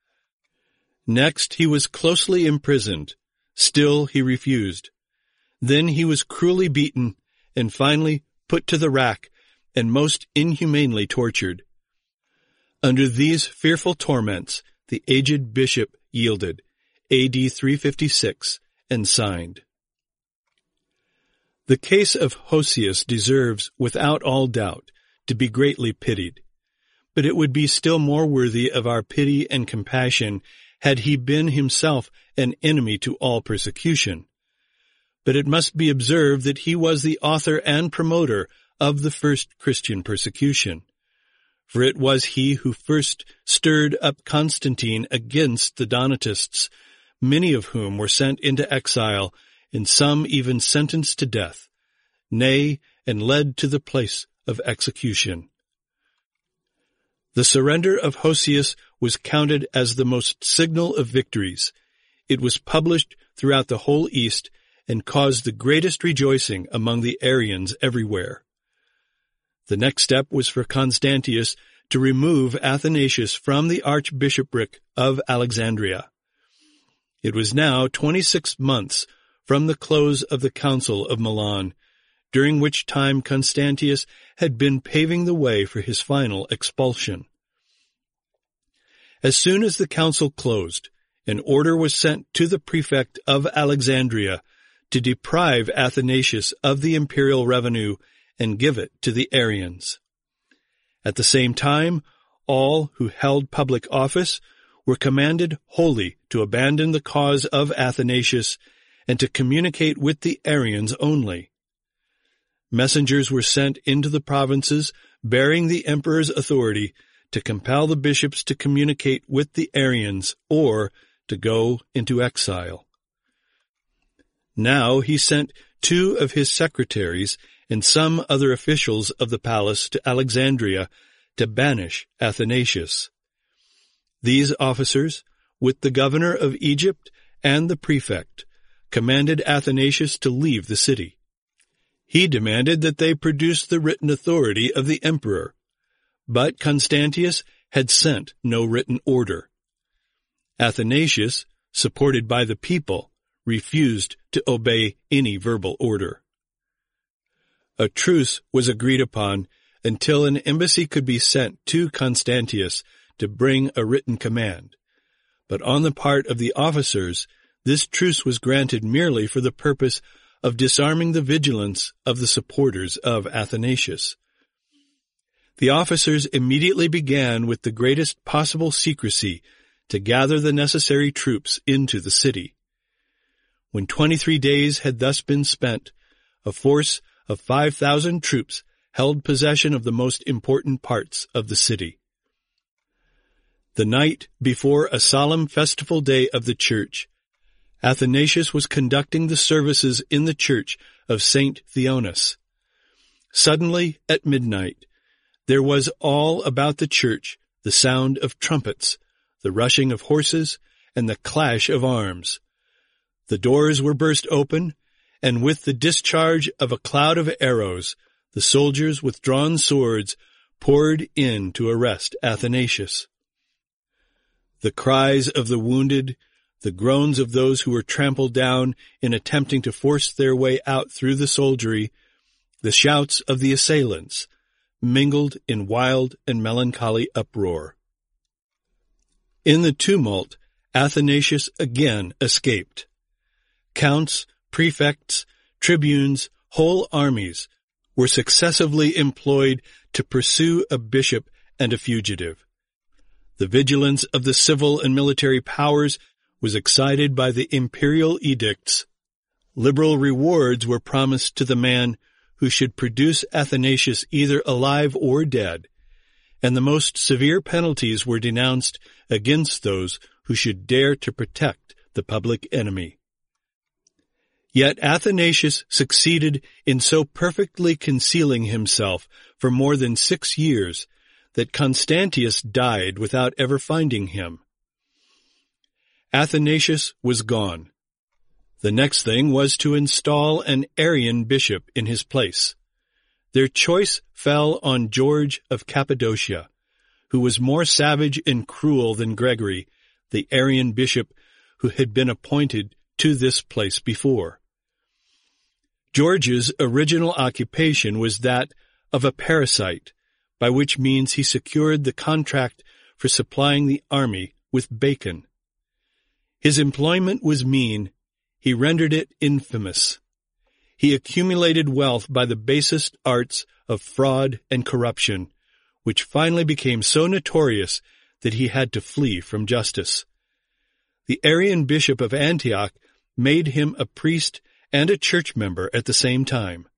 Speaker 1: Next he was closely imprisoned. Still he refused. Then he was cruelly beaten, and finally put to the rack, and most inhumanly tortured. Under these fearful torments, the aged bishop yielded, AD 356, and signed. The case of Hosius deserves, without all doubt, to be greatly pitied, but it would be still more worthy of our pity and compassion had he been himself an enemy to all persecution. But it must be observed that he was the author and promoter of the first Christian persecution, for it was he who first stirred up Constantine against the Donatists, many of whom were sent into exile, and some even sentenced to death, nay, and led to the place of execution. The surrender of Hosius was counted as the most signal of victories. It was published throughout the whole East and caused the greatest rejoicing among the Arians everywhere. The next step was for Constantius to remove Athanasius from the archbishopric of Alexandria. It was now 26 months from the close of the Council of Milan, during which time Constantius had been paving the way for his final expulsion. As soon as the council closed, an order was sent to the prefect of Alexandria to deprive Athanasius of the imperial revenue and give it to the Arians. At the same time, all who held public office were commanded wholly to abandon the cause of Athanasius and to communicate with the Arians only. Messengers were sent into the provinces bearing the emperor's authority to compel the bishops to communicate with the Arians or to go into exile. Now he sent 2 of his secretaries and some other officials of the palace to Alexandria to banish Athanasius. These officers, with the governor of Egypt and the prefect, commanded Athanasius to leave the city. He demanded that they produce the written authority of the emperor, but Constantius had sent no written order. Athanasius, supported by the people, refused to obey any verbal order. A truce was agreed upon until an embassy could be sent to Constantius to bring a written command. But on the part of the officers, this truce was granted merely for the purpose of disarming the vigilance of the supporters of Athanasius. The officers immediately began with the greatest possible secrecy to gather the necessary troops into the city. When 23 days had thus been spent, a force of 5,000 troops held possession of the most important parts of the city. The night before a solemn festival day of the church, Athanasius was conducting the services in the church of St. Theonas. Suddenly, at midnight, there was all about the church the sound of trumpets, the rushing of horses, and the clash of arms. The doors were burst open, and with the discharge of a cloud of arrows, the soldiers with drawn swords poured in to arrest Athanasius. The cries of the wounded, the groans of those who were trampled down in attempting to force their way out through the soldiery, the shouts of the assailants, mingled in wild and melancholy uproar. In the tumult, Athanasius again escaped. Counts, prefects, tribunes, whole armies were successively employed to pursue a bishop and a fugitive. The vigilance of the civil and military powers was excited by the imperial edicts. Liberal rewards were promised to the man who should produce Athanasius either alive or dead, and the most severe penalties were denounced against those who should dare to protect the public enemy. Yet Athanasius succeeded in so perfectly concealing himself for more than 6 years that Constantius died without ever finding him. Athanasius was gone. The next thing was to install an Arian bishop in his place. Their choice fell on George of Cappadocia, who was more savage and cruel than Gregory, the Arian bishop who had been appointed to this place before. George's original occupation was that of a parasite, by which means he secured the contract for supplying the army with bacon. His employment was mean. He rendered it infamous. He accumulated wealth by the basest arts of fraud and corruption, which finally became so notorious that he had to flee from justice. The Arian bishop of Antioch made him a priest and a church member at the same time.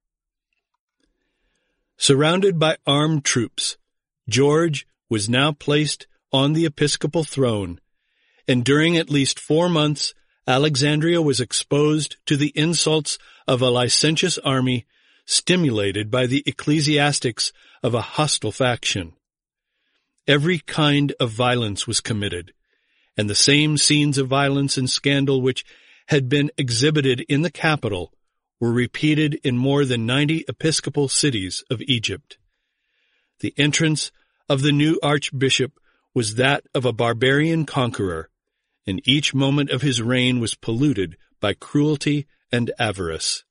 Speaker 1: Surrounded by armed troops, George was now placed on the episcopal throne, and during at least 4 months Alexandria was exposed to the insults of a licentious army stimulated by the ecclesiastics of a hostile faction. Every kind of violence was committed, and the same scenes of violence and scandal which had been exhibited in the capital were repeated in more than 90 episcopal cities of Egypt. The entrance of the new archbishop was that of a barbarian conqueror, and each moment of his reign was polluted by cruelty and avarice.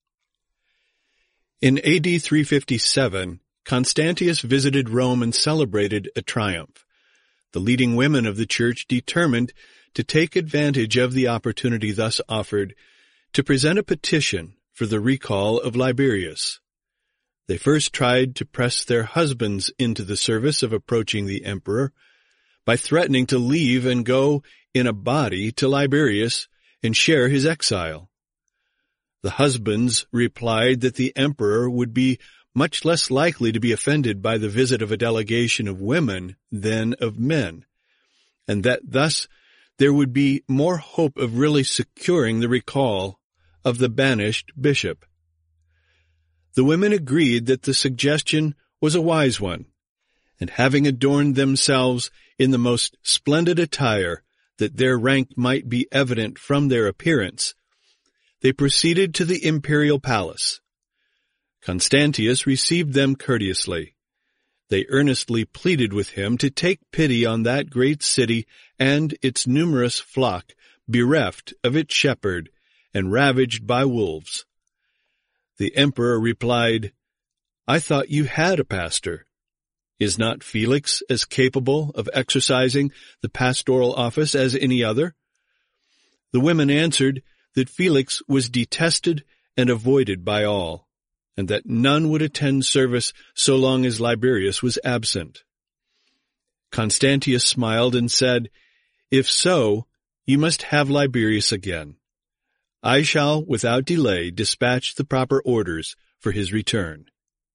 Speaker 1: In AD 357, Constantius visited Rome and celebrated a triumph. The leading women of the church determined to take advantage of the opportunity thus offered to present a petition for the recall of Liberius. They first tried to press their husbands into the service of approaching the emperor by threatening to leave and go in a body to Liberius and share his exile. The husbands replied that the emperor would be much less likely to be offended by the visit of a delegation of women than of men, and that thus there would be more hope of really securing the recall of the banished bishop. The women agreed that the suggestion was a wise one, and having adorned themselves in the most splendid attire, that their rank might be evident from their appearance, they proceeded to the imperial palace. Constantius received them courteously. They earnestly pleaded with him to take pity on that great city and its numerous flock, bereft of its shepherd and ravaged by wolves. The emperor replied, "I thought you had a pastor. Is not Felix as capable of exercising the pastoral office as any other?" The women answered that Felix was detested and avoided by all, and that none would attend service so long as Liberius was absent. Constantius smiled and said, "If so, you must have Liberius again. I shall, without delay, dispatch the proper orders for his return."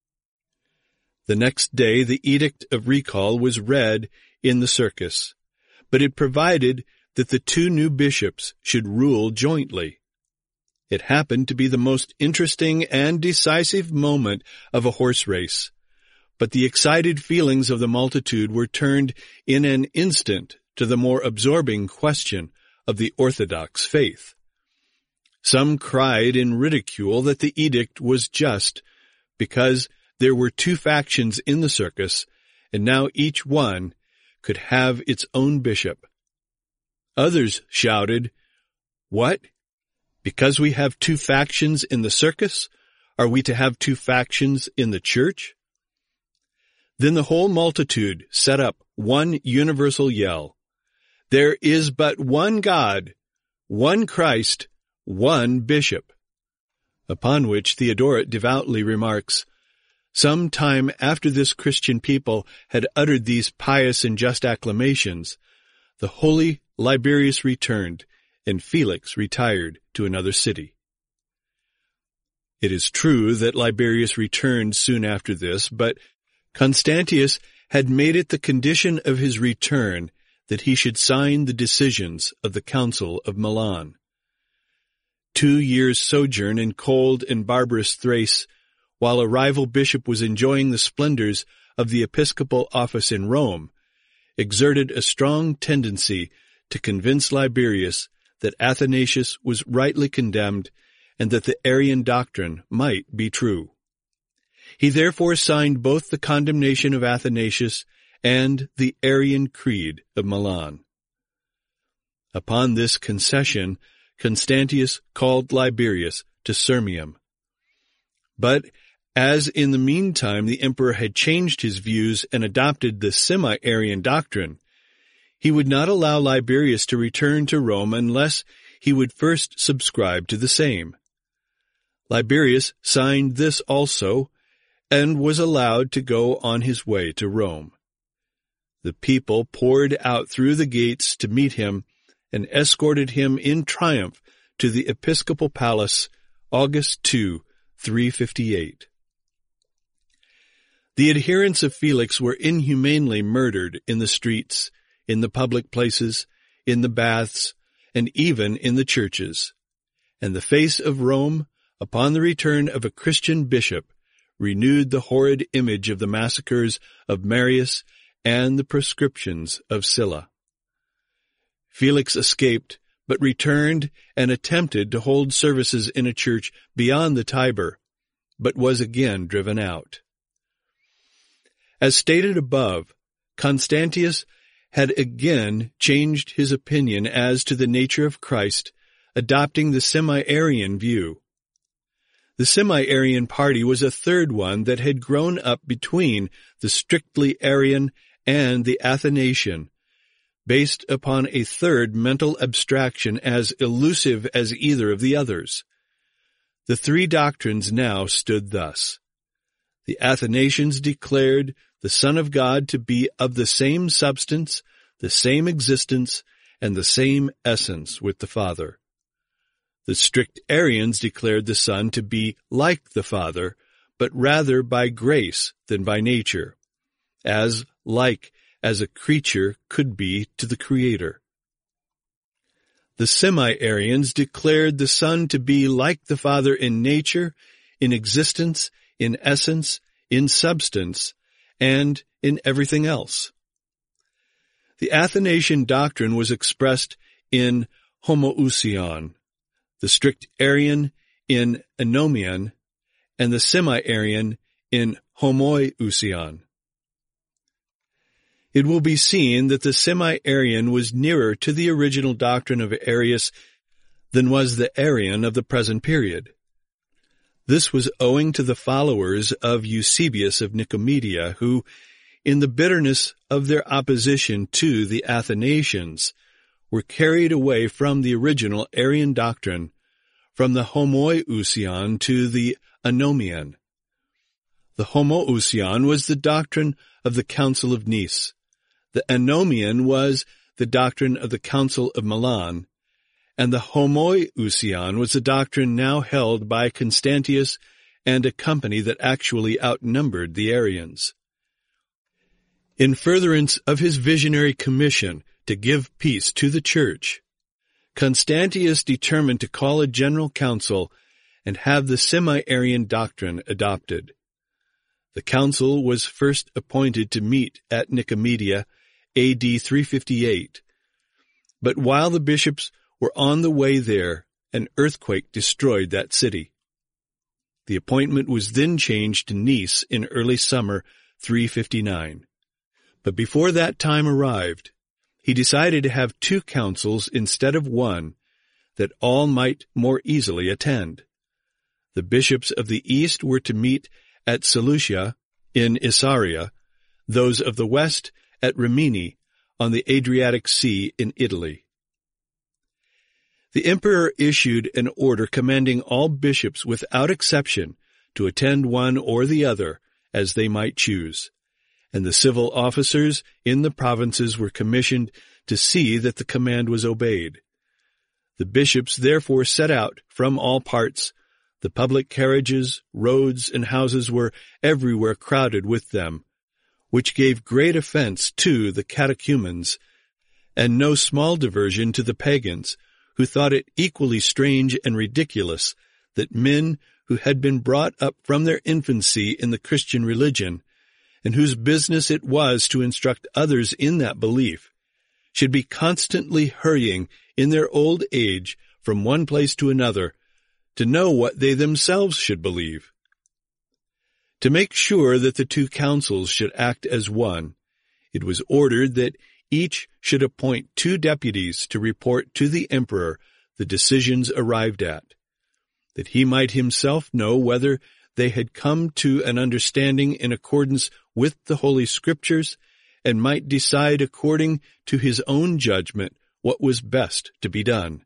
Speaker 1: The next day the edict of recall was read in the circus, but it provided that the two new bishops should rule jointly. It happened to be the most interesting and decisive moment of a horse race, but the excited feelings of the multitude were turned in an instant to the more absorbing question of the orthodox faith. Some cried in ridicule that the edict was just, because there were two factions in the circus, and now each one could have its own bishop. Others shouted, "What? Because we have two factions in the circus, are we to have two factions in the church?" Then the whole multitude set up one universal yell, "There is but one God, one Christ, one bishop." Upon which Theodoret devoutly remarks, "Some time after this Christian people had uttered these pious and just acclamations, the holy Liberius returned, and Felix retired to another city." It is true that Liberius returned soon after this, but Constantius had made it the condition of his return that he should sign the decisions of the Council of Milan. 2 years' sojourn in cold and barbarous Thrace, while a rival bishop was enjoying the splendors of the episcopal office in Rome, exerted a strong tendency to convince Liberius that Athanasius was rightly condemned and that the Arian doctrine might be true. He therefore signed both the condemnation of Athanasius and the Arian Creed of Milan. Upon this concession, Constantius called Liberius to Sirmium. But as in the meantime the emperor had changed his views and adopted the semi-Arian doctrine, he would not allow Liberius to return to Rome unless he would first subscribe to the same. Liberius signed this also, and was allowed to go on his way to Rome. The people poured out through the gates to meet him and escorted him in triumph to the episcopal palace, August 2, 358. The adherents of Felix were inhumanely murdered in the streets, in the public places, in the baths, and even in the churches. And the face of Rome, upon the return of a Christian bishop, renewed the horrid image of the massacres of Marius and the proscriptions of Sylla. Felix escaped, but returned and attempted to hold services in a church beyond the Tiber, but was again driven out. As stated above, Constantius had again changed his opinion as to the nature of Christ, adopting the semi-Arian view. The semi-Arian party was a third one that had grown up between the strictly Arian and the Athanasian, based upon a third mental abstraction as elusive as either of the others. The three doctrines now stood thus. The Athanasians declared the Son of God to be of the same substance, the same existence, and the same essence with the Father. The strict Arians declared the Son to be like the Father, but rather by grace than by nature, as like as a creature could be to the Creator. The semi-Arians declared the Son to be like the Father in nature, in existence, in essence, in substance, and in everything else. The Athanasian doctrine was expressed in homoousion, the strict Arian in anomion, and the semi-Arian in homoiousion. It will be seen that the semi-Arian was nearer to the original doctrine of Arius than was the Arian of the present period. This was owing to the followers of Eusebius of Nicomedia, who, in the bitterness of their opposition to the Athanasians, were carried away from the original Arian doctrine, from the homoiousion to the anomian. The homoousion was the doctrine of the Council of Nice. The anomian was the doctrine of the Council of Milan, and the homoiousion was the doctrine now held by Constantius and a company that actually outnumbered the Arians. In furtherance of his visionary commission to give peace to the Church, Constantius determined to call a general council and have the semi-Arian doctrine adopted. The council was first appointed to meet at Nicomedia, A.D. 358, but while the bishops were on the way there, an earthquake destroyed that city. The appointment was then changed to Nice in early summer 359. But before that time arrived, he decided to have two councils instead of one, that all might more easily attend. The bishops of the east were to meet at Seleucia in Isauria, those of the west at Rimini on the Adriatic Sea in Italy. The emperor issued an order commanding all bishops without exception to attend one or the other as they might choose, and the civil officers in the provinces were commissioned to see that the command was obeyed. The bishops therefore set out from all parts. The public carriages, roads, and houses were everywhere crowded with them, which gave great offense to the catechumens, and no small diversion to the pagans, who thought it equally strange and ridiculous that men who had been brought up from their infancy in the Christian religion, and whose business it was to instruct others in that belief, should be constantly hurrying in their old age from one place to another to know what they themselves should believe. To make sure that the two councils should act as one, it was ordered that each should appoint 2 deputies to report to the emperor the decisions arrived at, that he might himself know whether they had come to an understanding in accordance with the Holy Scriptures, and might decide according to his own judgment what was best to be done.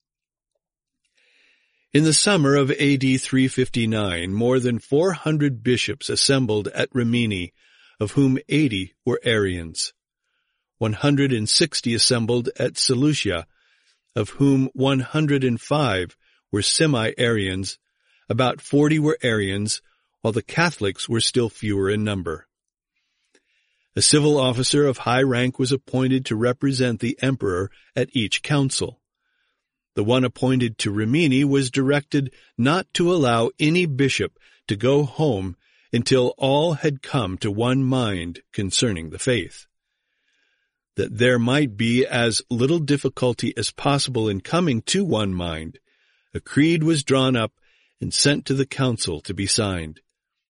Speaker 1: In the summer of A.D. 359, more than 400 bishops assembled at Rimini, of whom 80 were Arians. 160 assembled at Seleucia, of whom 105 were semi-Arians, about 40 were Arians, while the Catholics were still fewer in number. A civil officer of high rank was appointed to represent the emperor at each council. The one appointed to Rimini was directed not to allow any bishop to go home until all had come to one mind concerning the faith. That there might be as little difficulty as possible in coming to one mind, a creed was drawn up and sent to the council to be signed.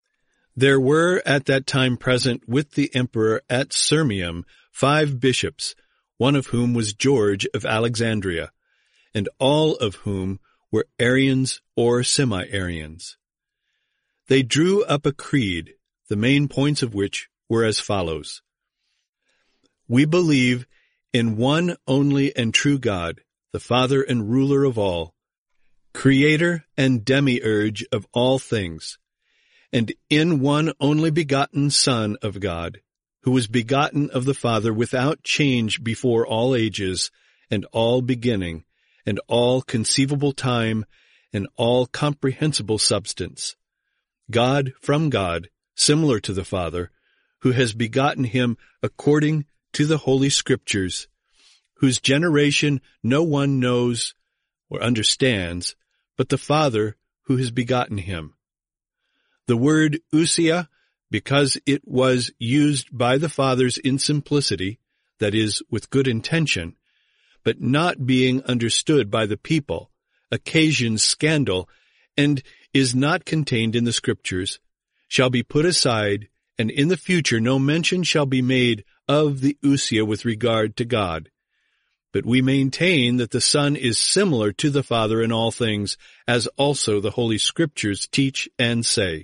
Speaker 1: There were at that time present with the emperor at Sirmium 5 bishops, one of whom was George of Alexandria, and all of whom were Arians or semi-Arians. They drew up a creed, the main points of which were as follows. We believe in one only and true God, the Father and ruler of all, creator and demiurge of all things, and in one only begotten Son of God, who was begotten of the Father without change before all ages, and all beginning, and all conceivable time, and all comprehensible substance. God from God, similar to the Father, who has begotten him according to the Holy Scriptures, whose generation no one knows or understands, but the Father who has begotten him. The word ousia, because it was used by the fathers in simplicity, that is, with good intention, but not being understood by the people, occasions scandal, and is not contained in the Scriptures, shall be put aside, and in the future no mention shall be made of the ousia with regard to God. But we maintain that the Son is similar to the Father in all things, as also the Holy Scriptures teach and say.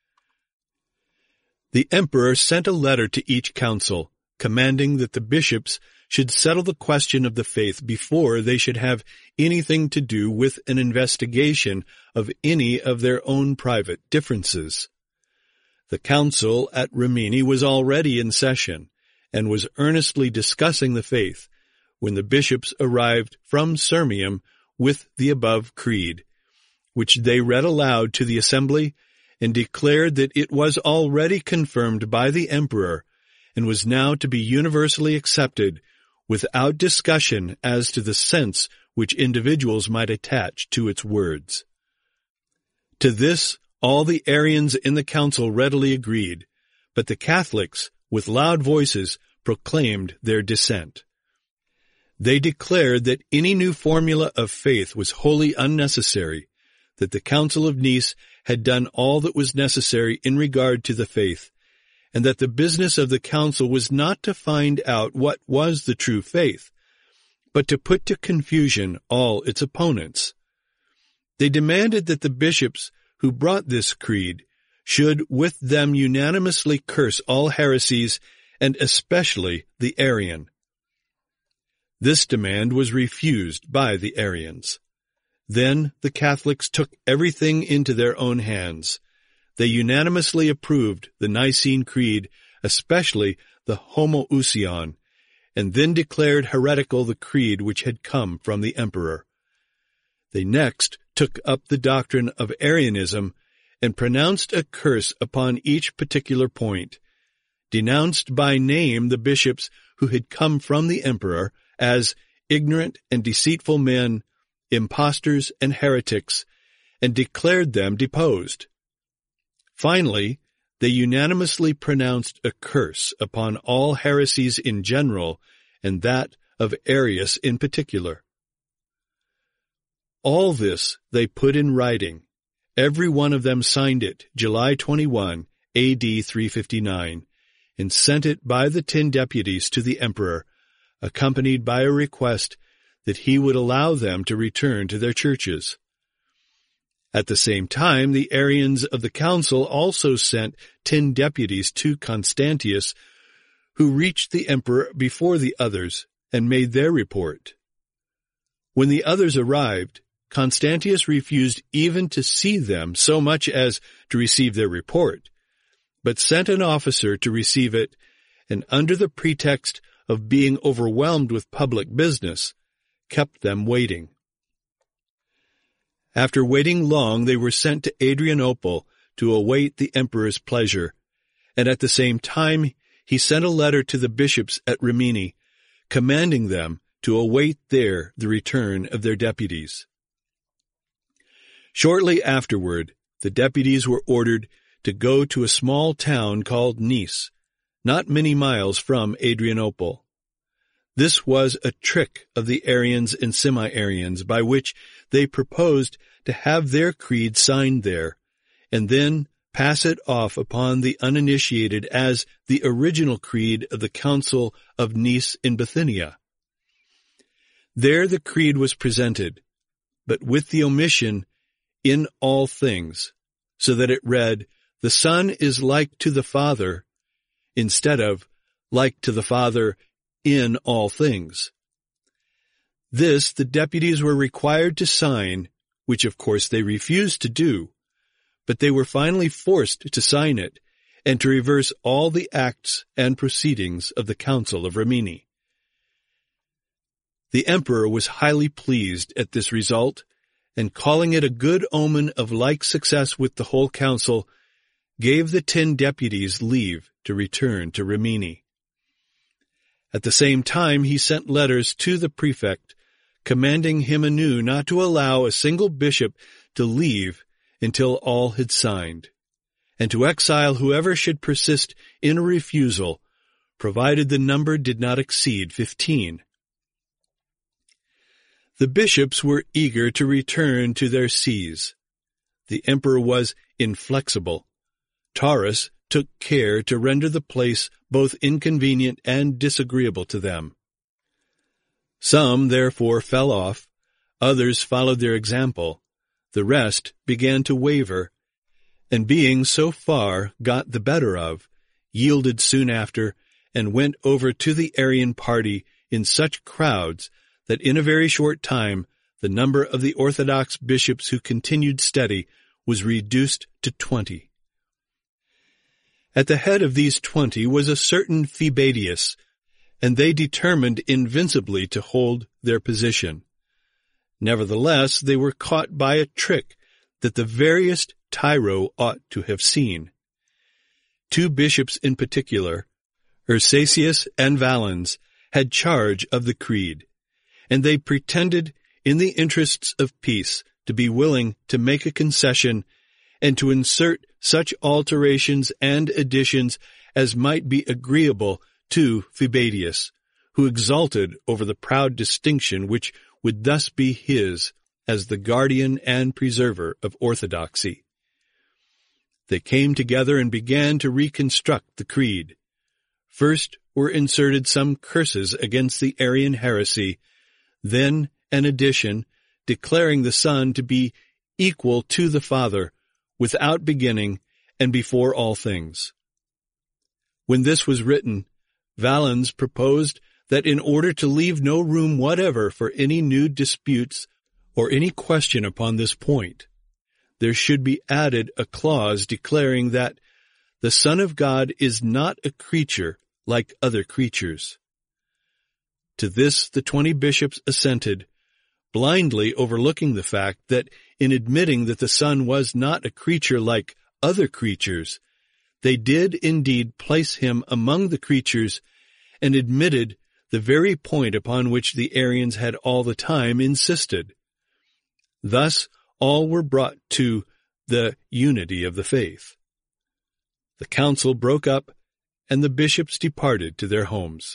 Speaker 1: The emperor sent a letter to each council, commanding that the bishops should settle the question of the faith before they should have anything to do with an investigation of any of their own private differences. The council at Rimini was already in session, and was earnestly discussing the faith, when the bishops arrived from Sirmium with the above creed, which they read aloud to the assembly, and declared that it was already confirmed by the emperor, and was now to be universally accepted, without discussion as to the sense which individuals might attach to its words. To this all the Arians in the council readily agreed, but the Catholics, with loud voices, proclaimed their dissent. They declared that any new formula of faith was wholly unnecessary, that the Council of Nice had done all that was necessary in regard to the faith, and that the business of the council was not to find out what was the true faith, but to put to confusion all its opponents. They demanded that the bishops who brought this creed should with them unanimously curse all heresies, and especially the Arian. This demand was refused by the Arians. Then the Catholics took everything into their own hands. They unanimously approved the Nicene Creed, especially the Homoousion, and then declared heretical the creed which had come from the emperor. They next took up the doctrine of Arianism and pronounced a curse upon each particular point, denounced by name the bishops who had come from the emperor as ignorant and deceitful men, impostors and heretics, and declared them deposed. Finally, they unanimously pronounced a curse upon all heresies in general, and that of Arius in particular. All this they put in writing. Every one of them signed it July 21, A.D. 359, and sent it by the 10 deputies to the emperor, accompanied by a request that he would allow them to return to their churches. At the same time, the Arians of the council also sent 10 deputies to Constantius, who reached the emperor before the others and made their report. When the others arrived, Constantius refused even to see them so much as to receive their report, but sent an officer to receive it, and under the pretext of being overwhelmed with public business, kept them waiting. After waiting long, they were sent to Adrianople to await the emperor's pleasure, and at the same time he sent a letter to the bishops at Rimini, commanding them to await there the return of their deputies. Shortly afterward, the deputies were ordered to go to a small town called Nice, not many miles from Adrianople. This was a trick of the Arians and semi-Arians by which they proposed to have their creed signed there, and then, pass it off upon the uninitiated as the original creed of the Council of Nice in Bithynia. There the creed was presented, but with the omission, "in all things," so that it read, "The Son is like to the Father," instead of "like to the Father in all things." This the deputies were required to sign, which of course they refused to do, but they were finally forced to sign it and to reverse all the acts and proceedings of the Council of Rimini. The emperor was highly pleased at this result, and calling it a good omen of like success with the whole council, gave the 10 deputies leave to return to Rimini. At the same time he sent letters to the prefect, commanding him anew not to allow a single bishop to leave until all had signed, and to exile whoever should persist in a refusal, provided the number did not exceed 15. The bishops were eager to return to their sees. The emperor was inflexible. Taurus took care to render the place both inconvenient and disagreeable to them. Some, therefore, fell off, others followed their example, the rest began to waver, and being so far got the better of, yielded soon after, and went over to the Arian party in such crowds that in a very short time the number of the Orthodox bishops who continued steady was reduced to 20. At the head of these 20 was a certain Phoebadius, and they determined invincibly to hold their position. Nevertheless, they were caught by a trick that the veriest tyro ought to have seen. 2 bishops in particular, Ursacius and Valens, had charge of the creed, and they pretended, in the interests of peace, to be willing to make a concession and to insert such alterations and additions as might be agreeable to Phoebadius, who exulted over the proud distinction which would thus be his as the guardian and preserver of orthodoxy. They came together and began to reconstruct the creed. First were inserted some curses against the Arian heresy, then an addition declaring the Son to be equal to the Father, without beginning and before all things. When this was written, Valens proposed that in order to leave no room whatever for any new disputes or any question upon this point, there should be added a clause declaring that the Son of God is not a creature like other creatures. To this the 20 bishops assented, blindly overlooking the fact that in admitting that the Son was not a creature like other creatures, they did indeed place him among the creatures and admitted the very point upon which the Arians had all the time insisted. Thus all were brought to the unity of the faith. The council broke up, and the bishops departed to their homes.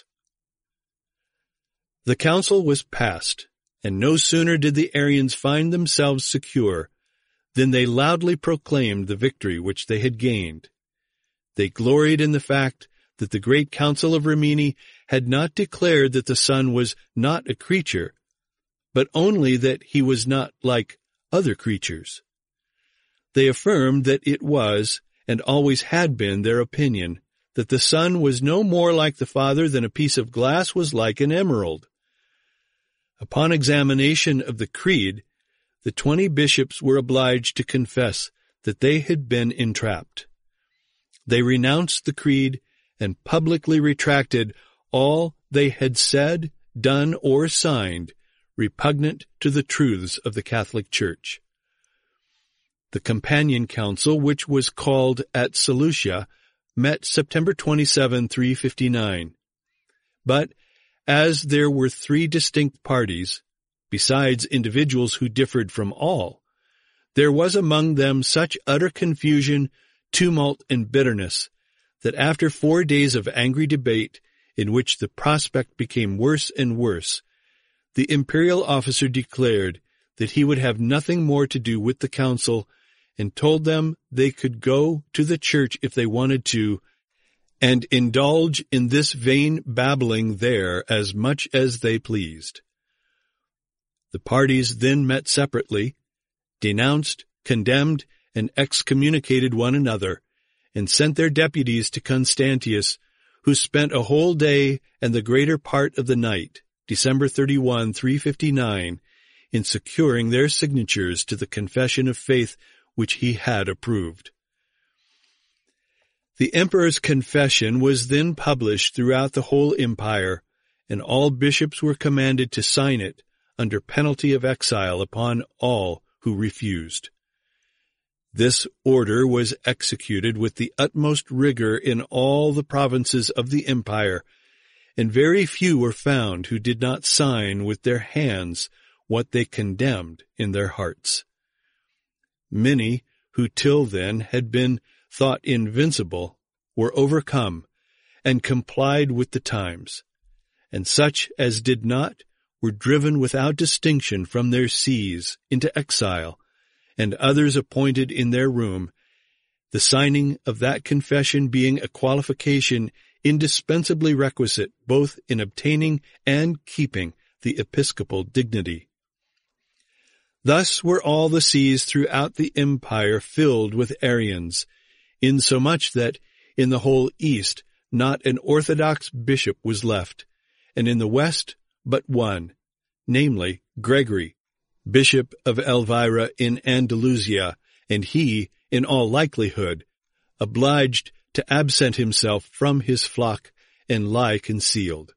Speaker 1: The council was passed, and no sooner did the Arians find themselves secure than they loudly proclaimed the victory which they had gained. They gloried in the fact that the great council of Rimini had not declared that the Son was not a creature, but only that he was not like other creatures. They affirmed that it was, and always had been, their opinion that the Son was no more like the Father than a piece of glass was like an emerald. Upon examination of the creed, the 20 bishops were obliged to confess that they had been entrapped. They renounced the creed and publicly retracted all they had said, done, or signed repugnant to the truths of the Catholic Church. The Companion Council, which was called at Seleucia, met September 27, 359. But as there were 3 distinct parties, besides individuals who differed from all, there was among them such utter confusion, tumult, and bitterness, that after 4 days of angry debate, in which the prospect became worse and worse, the imperial officer declared that he would have nothing more to do with the council, and told them they could go to the church if they wanted to, and indulge in this vain babbling there as much as they pleased. The parties then met separately, denounced, condemned, and excommunicated one another, and sent their deputies to Constantius, who spent a whole day and the greater part of the night, December 31, 359, in securing their signatures to the confession of faith which he had approved. The emperor's confession was then published throughout the whole empire, and all bishops were commanded to sign it under penalty of exile upon all who refused. This order was executed with the utmost rigor in all the provinces of the empire, and very few were found who did not sign with their hands what they condemned in their hearts. Many who till then had been thought invincible were overcome and complied with the times, and such as did not were driven without distinction from their sees into exile, and others appointed in their room, the signing of that confession being a qualification indispensably requisite both in obtaining and keeping the episcopal dignity. Thus were all the sees throughout the empire filled with Arians, insomuch that in the whole East not an orthodox bishop was left, and in the West but one, namely Gregory, bishop of Elvira in Andalusia, and he, in all likelihood, obliged to absent himself from his flock and lie concealed.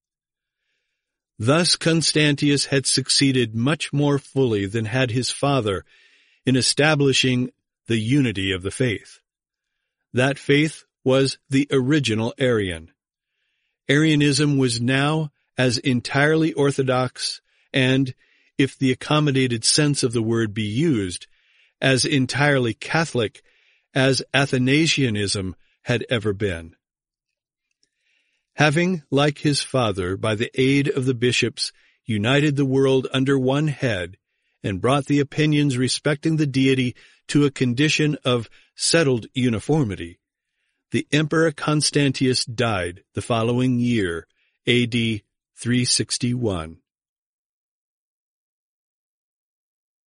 Speaker 1: Thus Constantius had succeeded much more fully than had his father in establishing the unity of the faith. That faith was the original Arian. Arianism was now as entirely orthodox and, if the accommodated sense of the word be used, as entirely Catholic as Athanasianism had ever been. Having, like his father, by the aid of the bishops, united the world under one head, and brought the opinions respecting the deity to a condition of settled uniformity, the Emperor Constantius died the following year, A.D. 361.